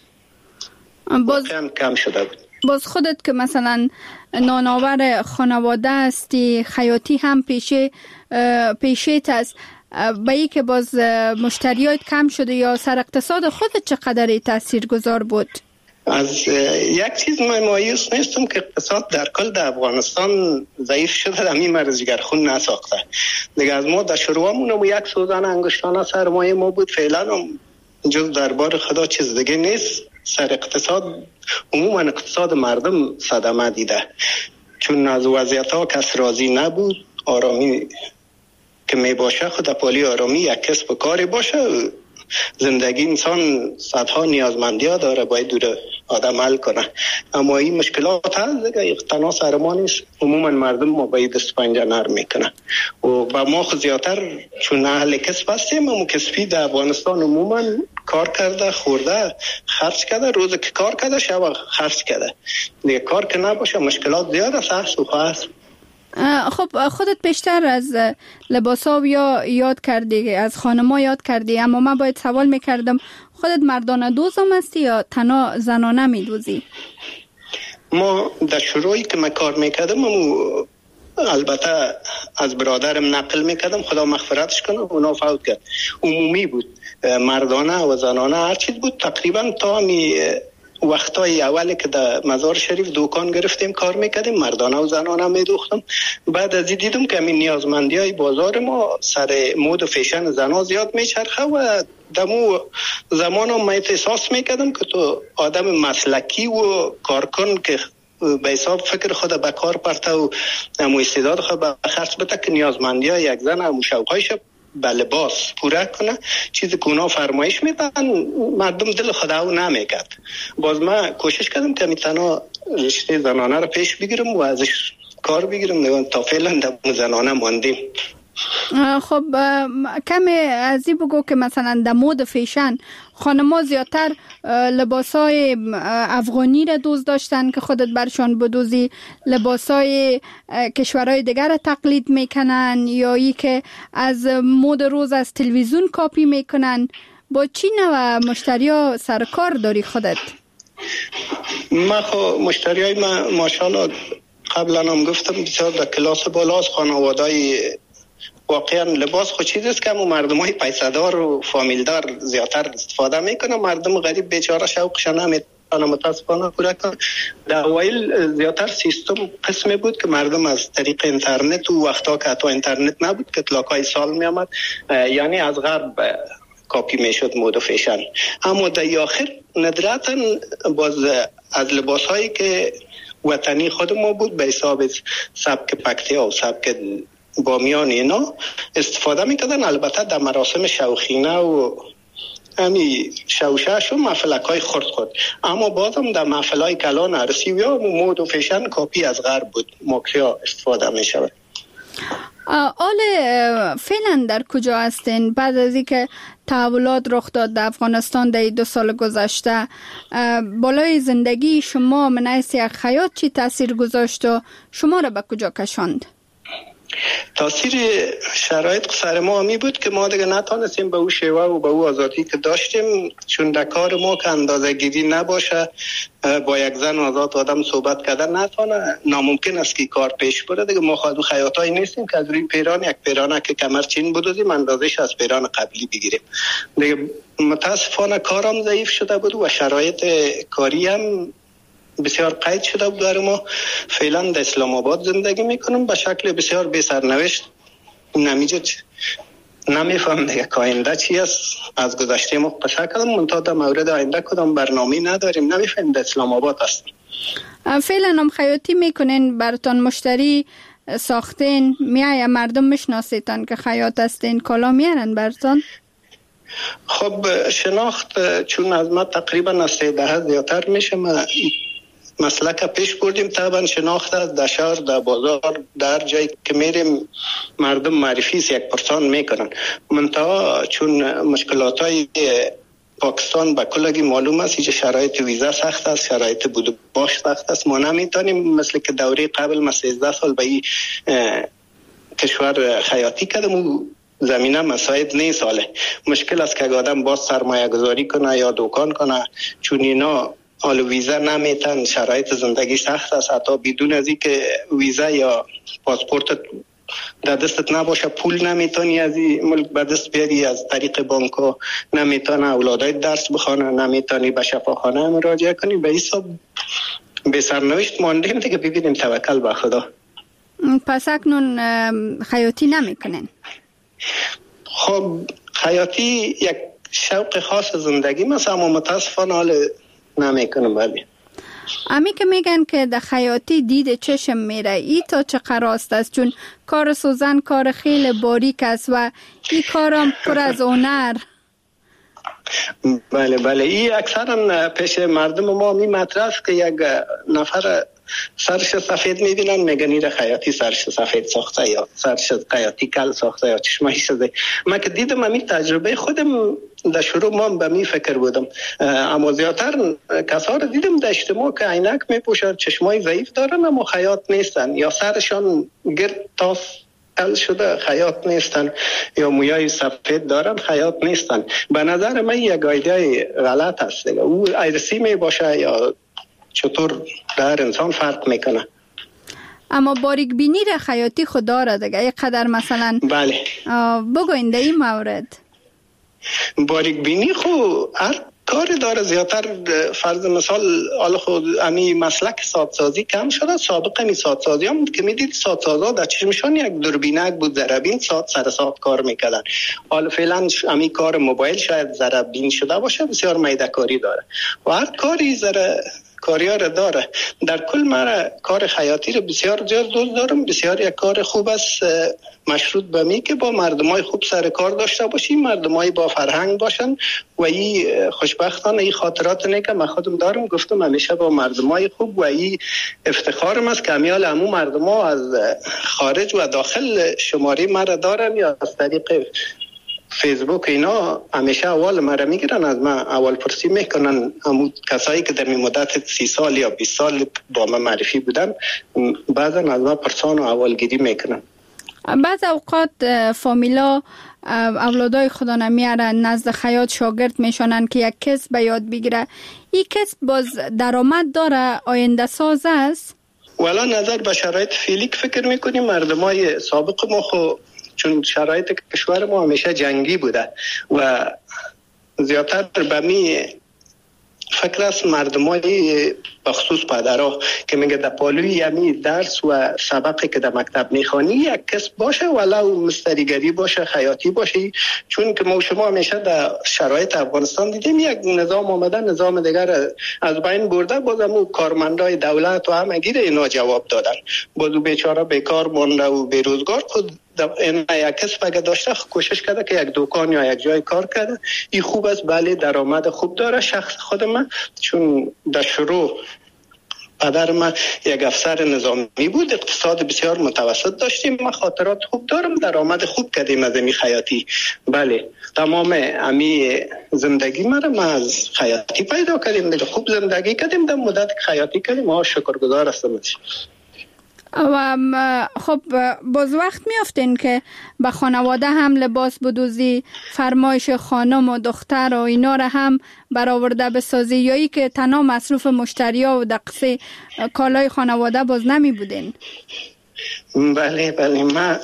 باز کم شده بود. باز خودت که مثلا نانآور خانواده هستی، خیاطی هم پیشه پیشیت است، به ای که باز مشتریات کم شده یا سر اقتصاد خودت چقدر تأثیر گذار بود؟ از یک چیز من مایوس نیستم که اقتصاد در کل در افغانستان ضعیف شده، در این مرز جگرخون نساخته دیگه. از ما در شروعمون هم یک سوزن انگشتانه سرمایه ما بود، فعلا هم جز دربار خدا چیز دیگه نیست. سر اقتصاد عموما اقتصاد مردم صدمه دیده، چون از وضعیت ها کس راضی نبود. آرامی که می باشه خود پالی آرامی یک کسب و کاری باشه. زندگی انسان صدها نیازمندی ها داره، باید دور آدم حل کنه. اما این مشکلات هست دیگه، تنها سر ما نیست. عموما مردم ما باید دست پنجه نرم میکنه و با ما خود زیادتر چون اهل کسب هستیم. اما کسبی در افغانستان عموما کار کرده، خورده، خرج کرده، روز که کار کرده شب خرج کرده دیگه. کار که نباشه مشکلات زیاد است و خواست. خب خودت بیشتر از لباسا یا یاد کردی، از خانما یاد کردی، اما من باید سوال میکردم خودت مردانه دوز هم هستی یا تنها زنانه میدوزی؟ ما در شروعی که من کار میکردم البته از برادرم نقل میکردم، خدا مغفرتش کنه، اونا فوت کرد. عمومی بود، مردانه و زنانه هر چیز بود. تقریبا تا می وقتای اولی که در مزار شریف دکان گرفتیم کار میکردیم، مردانه و زنانه میدوختم. بعد از این دیدم که همین نیازمندی های بازار ما سر مود و فیشن زنا زیاد میچرخه و دمو زمان هم من احساس میکردم که تو آدم مسلکی و کارکن که به حساب فکر خود به کار پرته و امو استعداد خود به خرج بده که نیازمندی های یک زن امو شوقایش به لباس پوره کنه، چیزی که اونا فرمایش میدن مردم دل خدا او نمیکرد. باز من کوشش کردم که میتنا رشته زنانه رو پیش بگیرم و ازش کار بگیرم. تا فعلا در زنانه ماندیم. خب کمی از این بگو که مثلا در مود فیشن خانم‌ها زیادتر لباسای افغانی را دوست داشتن که خودت برشان بدوزی، لباسای کشورهای دیگر را تقلید میکنن یا ای که از مود روز از تلویزیون کاپی میکنن؟ با چی نوع مشتری ها سرکار داری خودت؟ ما خو مشتری های ما ماشاءالله قبلا هم گفتم بسیار در کلاس بالاست، خانوادای واقعا لباس خود چیز است که همون مردم های پیسدار و فامیلدار زیادتر استفاده میکنه. مردم غریب بیچاره شوقش نمیتونه متاسفانه پوره کنه. در اوایل زیادتر سیستم قسمی بود که مردم از طریق اینترنت و وقتا که حتی اینترنت نبود که اطلاق های سال می آمد، یعنی از غرب کاپی میشد مود و فیشن. اما در آخر ندرتا باز از لباس هایی که وطنی خود ما بود به حساب سبک پکتیا و سبک بامیان اینا استفاده میکردن. البته در مراسم شوخینه و همی شوشش و محفلک های خورد خود، اما بازم در محفل های کلان عرسی و یا مود و فیشن کاپی از غرب بود، موکریا استفاده میشود. آل فعلا در کجا هستین بعد از اینکه تحولات رخ داد در افغانستان در دو سال گذشته؟ بالای زندگی شما من حیث یک خیاط چی تاثیر گذاشت و شما را به کجا کشاند؟ تاثیر شرایط سر ما همی بود که ما دیگه نتانستیم به او شیوه و به او آزادی که داشتیم، چون در کار ما که اندازه گیری نباشه با یک زن آزاد آدم صحبت کردن نتانه، ناممکن است که کار پیش بره دیگه. ما خود خیاطایی نیستیم که از روی پیران یک پیرانه که کمرچین بدوزیم اندازش از پیران قبلی بگیریم دیگه. متاسفانه کارم ضعیف شده بود و شرایط کاری هم بسیار قید شده بود در ما. فعلا در اسلام آباد زندگی میکنم به شکل بسیار بی سرنوشت. نمیجه نمیفهم دیگه که آینده چی است. از گذشته ما قصه کردم منتها در مورد آینده کدام برنامه نداریم، نمیفهم در اسلام آباد هستیم. فعلا هم خیاطی میکنین، براتون مشتری ساختین، میای مردم میشناسیتن که خیاط هستین، کالا میارن براتون؟ خب شناخت چون از ما تقریبا از سه دهه زیادتر میشه، من مسلک پیش بردیم. طبعا شناخت است در شهر، در بازار، در جایی که میریم مردم معرفی است، یک پرسان میکنن. منتها چون مشکلات های پاکستان به کلگی معلوم است که شرایط ویزا سخت است، شرایط بود و باش سخت است. ما نمیتونیم مثل که دوره قبل ما سیزده سال به این کشور خیاطی کردم و زمینه مساعد نیست. حاله مشکل است که آدم باز سرمایه گذاری کنه یا دکان کنه، چون اینا حال ویزا نمیتن، شرایط زندگی سخت است. حتی بدون از اینکه ویزا یا پاسپورت در دستت نباشه پول نمیتونی از این ملک به دست بیاری، از طریق بانک ها نمیتونه اولادای درس بخونه، نمیتونی به شفاخانه مراجعه کنی. به حساب به سرنوشت ماندیم دیگه. ببینیم، توکل به خدا. پس اکنون خیاطی نمیکنین؟ خب خیاطی یک شوق خاص زندگی مثلا، اما متاسفانه حال نمیکنم. ولی امی که میگن که در خیاطی دید چشم میره، ای تا چه قراست است؟ چون کار سوزن کار خیلی باریک است و این کارم پر از هنر. بله بله، این اکثرا پیش مردم ما می مطرح است که یک نفر سرش سفید میبینن میگن این خیاطی سرش سفید ساخته یا سرش خیاطی کل ساخته یا چشمه شده. من که دیدم همین تجربه خودم در شروع ما به می فکر بودم، اما زیادتر کسا رو دیدم در اجتماع که عینک میپوشن، چشمای ضعیف دارن اما خیاط نیستن، یا سرشان گرد تاس کل شده خیاط نیستن، یا مویای سفید دارن خیاط نیستن. به نظر من یک ایده غلط است. او ایرسی می باشه یا چطور در انسان فرق میکنه. اما باریک بینی را خیاطی خود داره دیگه، یک قدر مثلا. بله بگوین در این مورد. باریک بینی خو هر کاری داره. زیادتر فرض مثال حالا خود امی مسلک سادسازی کم شده. سابقه می سادسازی هم بود که میدید سادسازا در چشمشان یک دوربینک بود، ذره‌بین ساد سر ساد کار میکردن. حالا فعلا امی کار موبایل شاید ذره‌بین شده باشه، بسیار میده کاری داره و هر کاری ذره کاریار داره. در کل من کار خیاطی رو بسیار جز دوست دارم. بسیار یک کار خوب است، مشروط به می که با مردمای خوب سر کار داشته باشیم، مردمای با فرهنگ باشن و این خوشبختانه این خاطرات نه که من خودم دارم. گفتم همیشه با مردمای خوب و این افتخارم است که همیال همون مردما از خارج و داخل شماره مرا دارن یا از طریق فیسبوک اینا همیشه اول مرا میگیرن، از من اول پرسی میکنن. همون کسایی که در مدت سی سال یا بیست سال با من معرفی بودن بعضا از من پرسان و اولگیری میکنن. بعض اوقات فامیلا اولادای خدا نمیارن نزد خیاط شاگرد میشونن که یک کسب به یاد بگیره. این کسب باز درآمد داره، آینده ساز است؟ والا نظر به شرایط فعلی که فکر میکنیم مردمای سابق ما خو چون شرایط کشور ما همیشه جنگی بوده و زیادتر به می فکر است مردمای بخصوص پدرها که میگه در پالوی یمی درس و سبقی که در مکتب میخوانی یک کسب باشه، ولو مستریگری باشه، خیاطی باشه. چون که ما شما همیشه در شرایط افغانستان دیدیم یک نظام آمده نظام دیگر از بین برده، بازم کارمندای دولت و همه گیر اینا جواب دادن، بازو بیچاره بیکار مانده و بیروزگار. خود این یک کسب اگه داشته کوشش کرده که یک دکان یا یک جای کار کرده، این خوب است. بله درآمد خوب داره. شخص خود من چون در شروع پدر من یک افسر نظامی بود، اقتصاد بسیار متوسط داشتیم، من خاطرات خوب دارم، درآمد خوب کردیم از امی خیاطی. بله تمام امی زندگی من ما از خیاطی پیدا کردیم دیگه، خوب زندگی کردیم در مدت خیاطی کردیم. ما شکرگزار هستم. و خب باز وقت میافتین که به خانواده هم لباس بدوزی، فرمایش خانم و دختر و اینا را هم برآورده بسازی، یا ای که تنها مصروف مشتریا و دقیقه کالای خانواده باز نمی بودین؟ بله بله، من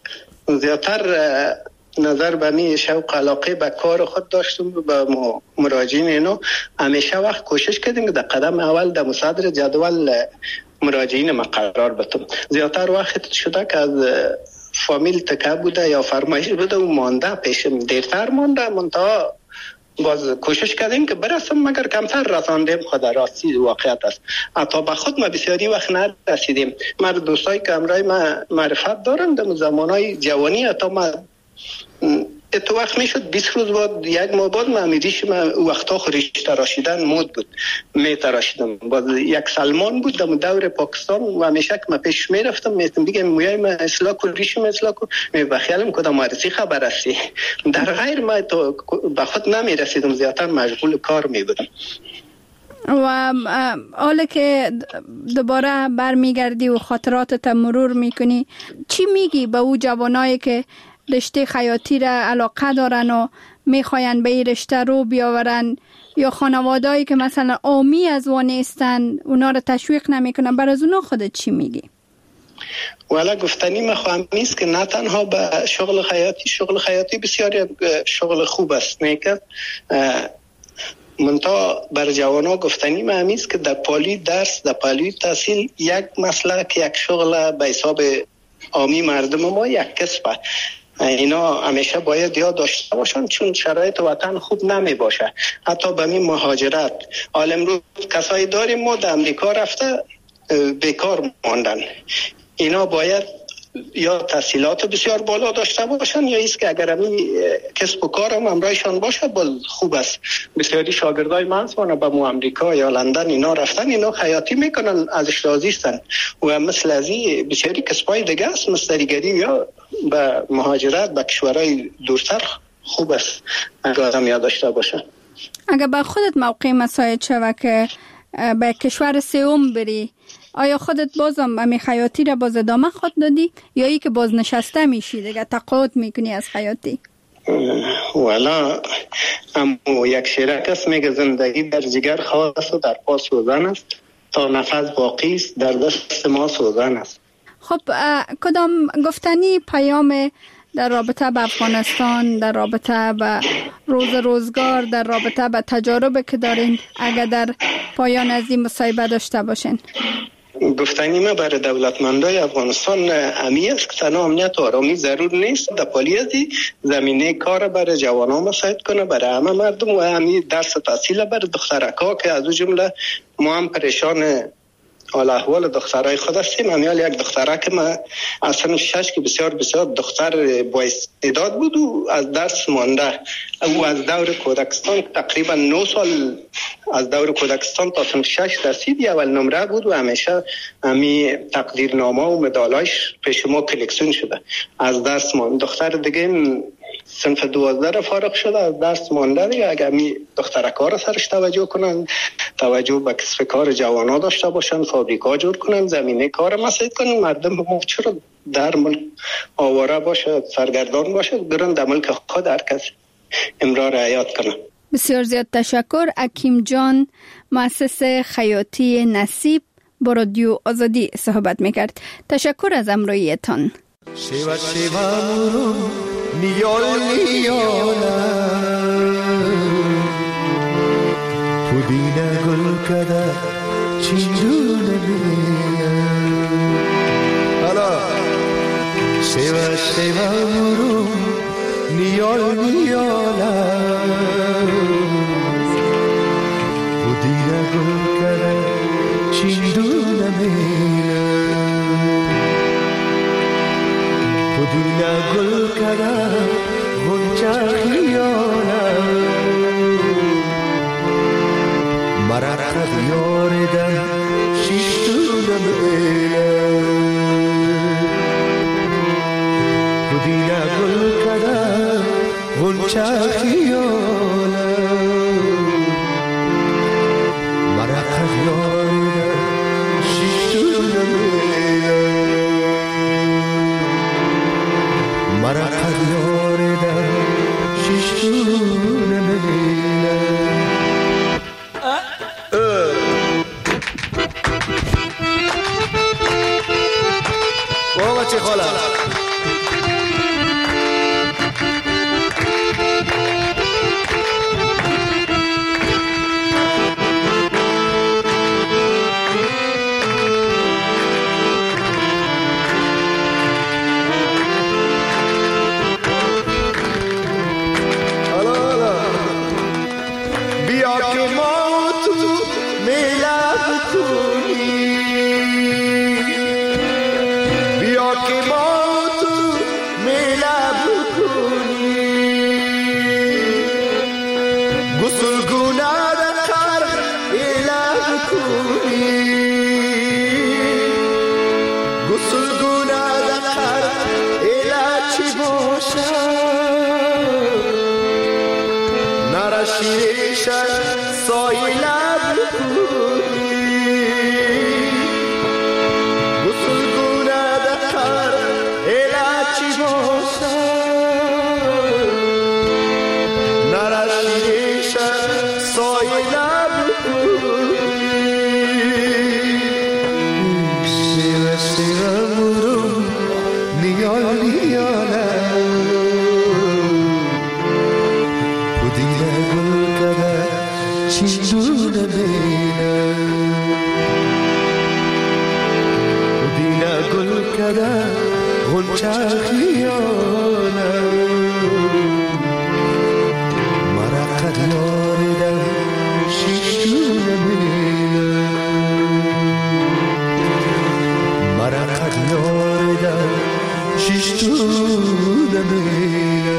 زیادتر نظر به می شوق علاقه به کار خود داشتم. به مراجعین اینو همیشه وقت کوشش کردیم که در قدم اول در مصدر جدول مراجعین ما قرار بدم. زیادتر وقت شده که از فامیل تکه بوده یا فرمایش بوده و مانده پیشم، دیرتر مانده منتها باز کوشش کردیم که برسم، مگر کمتر رساندیم. خدا راستی واقعیت است. حتی به خود ما بسیاری وقت نرسیدیم. من دوستایی که همراه ما معرفت دارن در زمانهای جوانی، حتی ما تو وقت میشد بیست روز بعد یک ماه بعد من ریش من وقتا خو ریش تراشیدن مود بود می تراشیدم باز یک سلمان بود در دور پاکستان و همیشه که من پیش میرفتم میتونم بگم موی من اصلاح کن ریش من اصلاح کن می بخیالم کدام مرسی خبر هستی در غیر من تو به خود نمیرسیدم زیادتر مشغول کار می بودم. و حالا که دوباره برمیگردی و خاطراتت مرور میکنی چی میگی به او جوانایی که رشته خیاطی را علاقه دارن و میخواین به این رشته رو بیاورن یا خانوادهایی که مثلا عامی از وان نیستن اونا را تشویق نمیکنن، بر از اونا خودت چی میگی؟ والا گفتنی من خواهم نیست که نه تنها به شغل خیاطی شغل خیاطی بسیار شغل خوب است نیکه منتها بر جوانا گفتنی من همیست که در پالی درس در پالی تحصیل یک مسلک یک شغل به حساب عامی مردم ما یک کسبه اینا همیشه باید یاد داشته باشن چون شرایط وطن خوب نمی باشه. حتی به می مهاجرت حال امروز کسایی داریم ما در امریکا رفته بیکار ماندن اینا باید یا تحصیلات بسیار بالا داشته باشن یا ایست که اگر همی کسب و کارم همراهشان باشه باز خوب است. بسیاری شاگردای من سوانه به مو امریکا یا لندن اینا رفتن اینا خیاطی میکنن ازش راضی هستن و مثل ازی بسیاری کسبای دیگه است مستریگری یا به مهاجرت به کشورهای دورتر خوب است اگر آدم یاد داشته باشه. اگر به خودت موقع مساعد شوه که به کشور سوم بری آیا خودت بازم امی خیاطی را باز ادامه خود دادی یا ای که باز نشسته میشی دیگه تقاعد میکنی از خیاطی؟ والا اما یک شیرک است میگه زندگی در جگر خواست و در پا سوزن است تا نفس باقی است در دست ما سوزن است. خب کدام گفتنی پیام در رابطه به افغانستان در رابطه به روز روزگار در رابطه به تجارب که دارین اگر در پایان از این مصاحبه داشته باشین؟ گفتنی ما برای دولتمندای افغانستان امی است که تنها امنیت و آرامی ضرور نیست در پالیازی زمینه کار برای جوانان مساعد کنه برای همه مردم و امی درس تحصیل برای دخترکا که از او جمله ما هم پریشان حال احوال دخترای خود هستیم. امیال یک دختره که من از سن شش که بسیار بسیار دختر با استعداد بود و از درس مانده او از دور کودکستان تقریبا نه سال از دور کودکستان تا سن شش رسید اول نمره بود و همیشه امی تقدیرنامه و مدالایش پیش ما کلکسیون شده از درس مانده. دختر دیگه صنف دوازده فارغ شده از درس مانده دیگه اگر می دخترکا را سرش توجه کنن توجه به کسب کار جوانا داشته باشن فابریکا جور کنن زمینه کار مساعد کنن مردم ما چرا در ملک آواره باشه سرگردان باشه برن در ملک خود هر کس امرار حیات کنن. بسیار زیاد تشکر. حکیم جان مؤسس خیاطی نصیب با رادیو آزادی صحبت میکرد. تشکر از همراهیتان. شیوا شیوا مورو نیال نیالا پودینه گل کده چینجونه بیا حالا شیوا شیوا مورو نیال نیالا پودینه گل کده چینجونه بیا پودینه گل کده غنچه خیاله مرقه بیارده شیشتونه بیله پودینه گل کده غنچه خیاله مرقه بیارده شیشتونه بیله مرقه بیارده شیشتونه بیله. بابا چه خاله شیرشن سایلم گسلگونه دکر الچی باشد نره شیرشن سایلم سیوه سیوه مرو نیال نیاله چیزونه بینه و دینه گل کده غنچه خیانه مرقد یاریده شیشونه بینه مرقد یاریده شیشونه بینه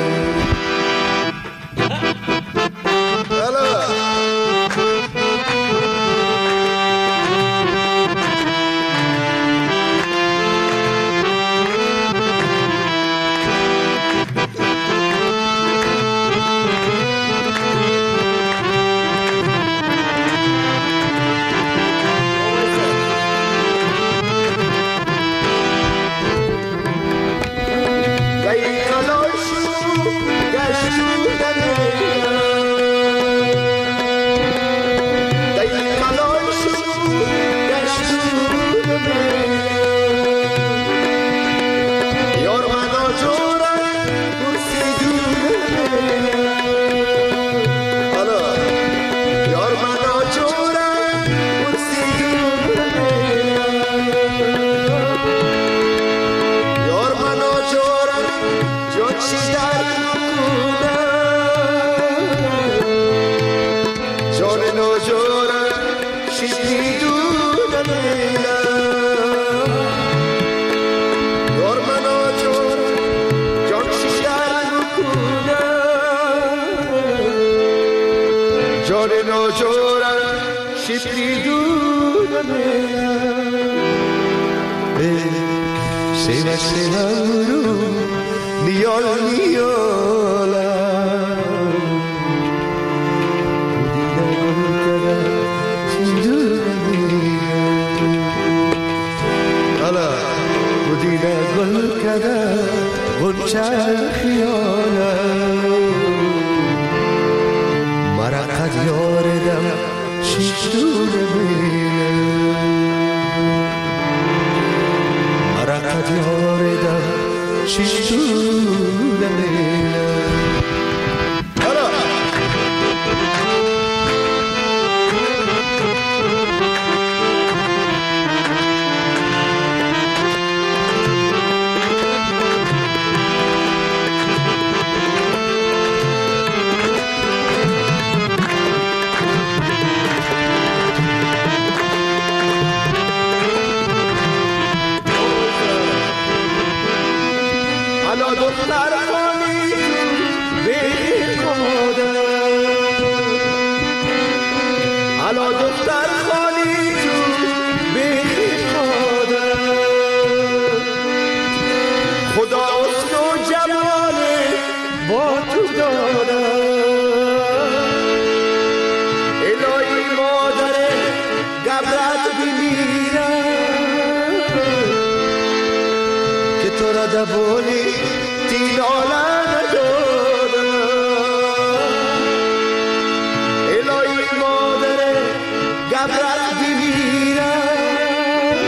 Seva seva uru niol niola Ala udina gol kada guncha khiyala maraqad yoridam shishuna مرقد یاردم شیشتون لیلم دختر خانی به خدا علا دختر خانی تو به خدا خدا حسن و جمال با تو داده الهی مادر قبرت بمیرم که تو را دبولی تین عالم دادم الهی مادر قبرت بمیرم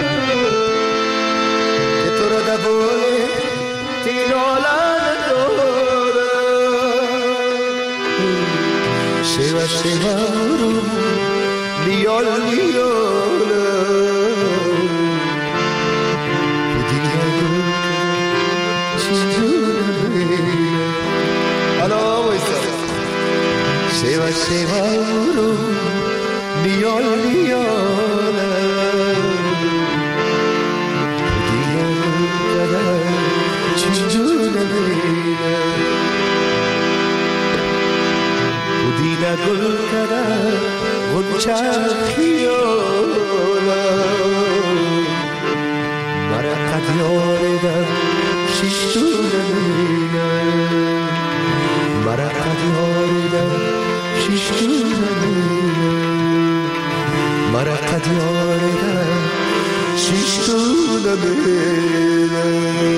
که تو را دبولی تین عالم دادم شیوه شیوه رو لیال لیالم Seva seva uru niol niola Udina kada chinjuna leela Udina gul kada guncha khiola Maraqad yoridam shishuna leela Maraqad yoridam یاره شش تو نمیره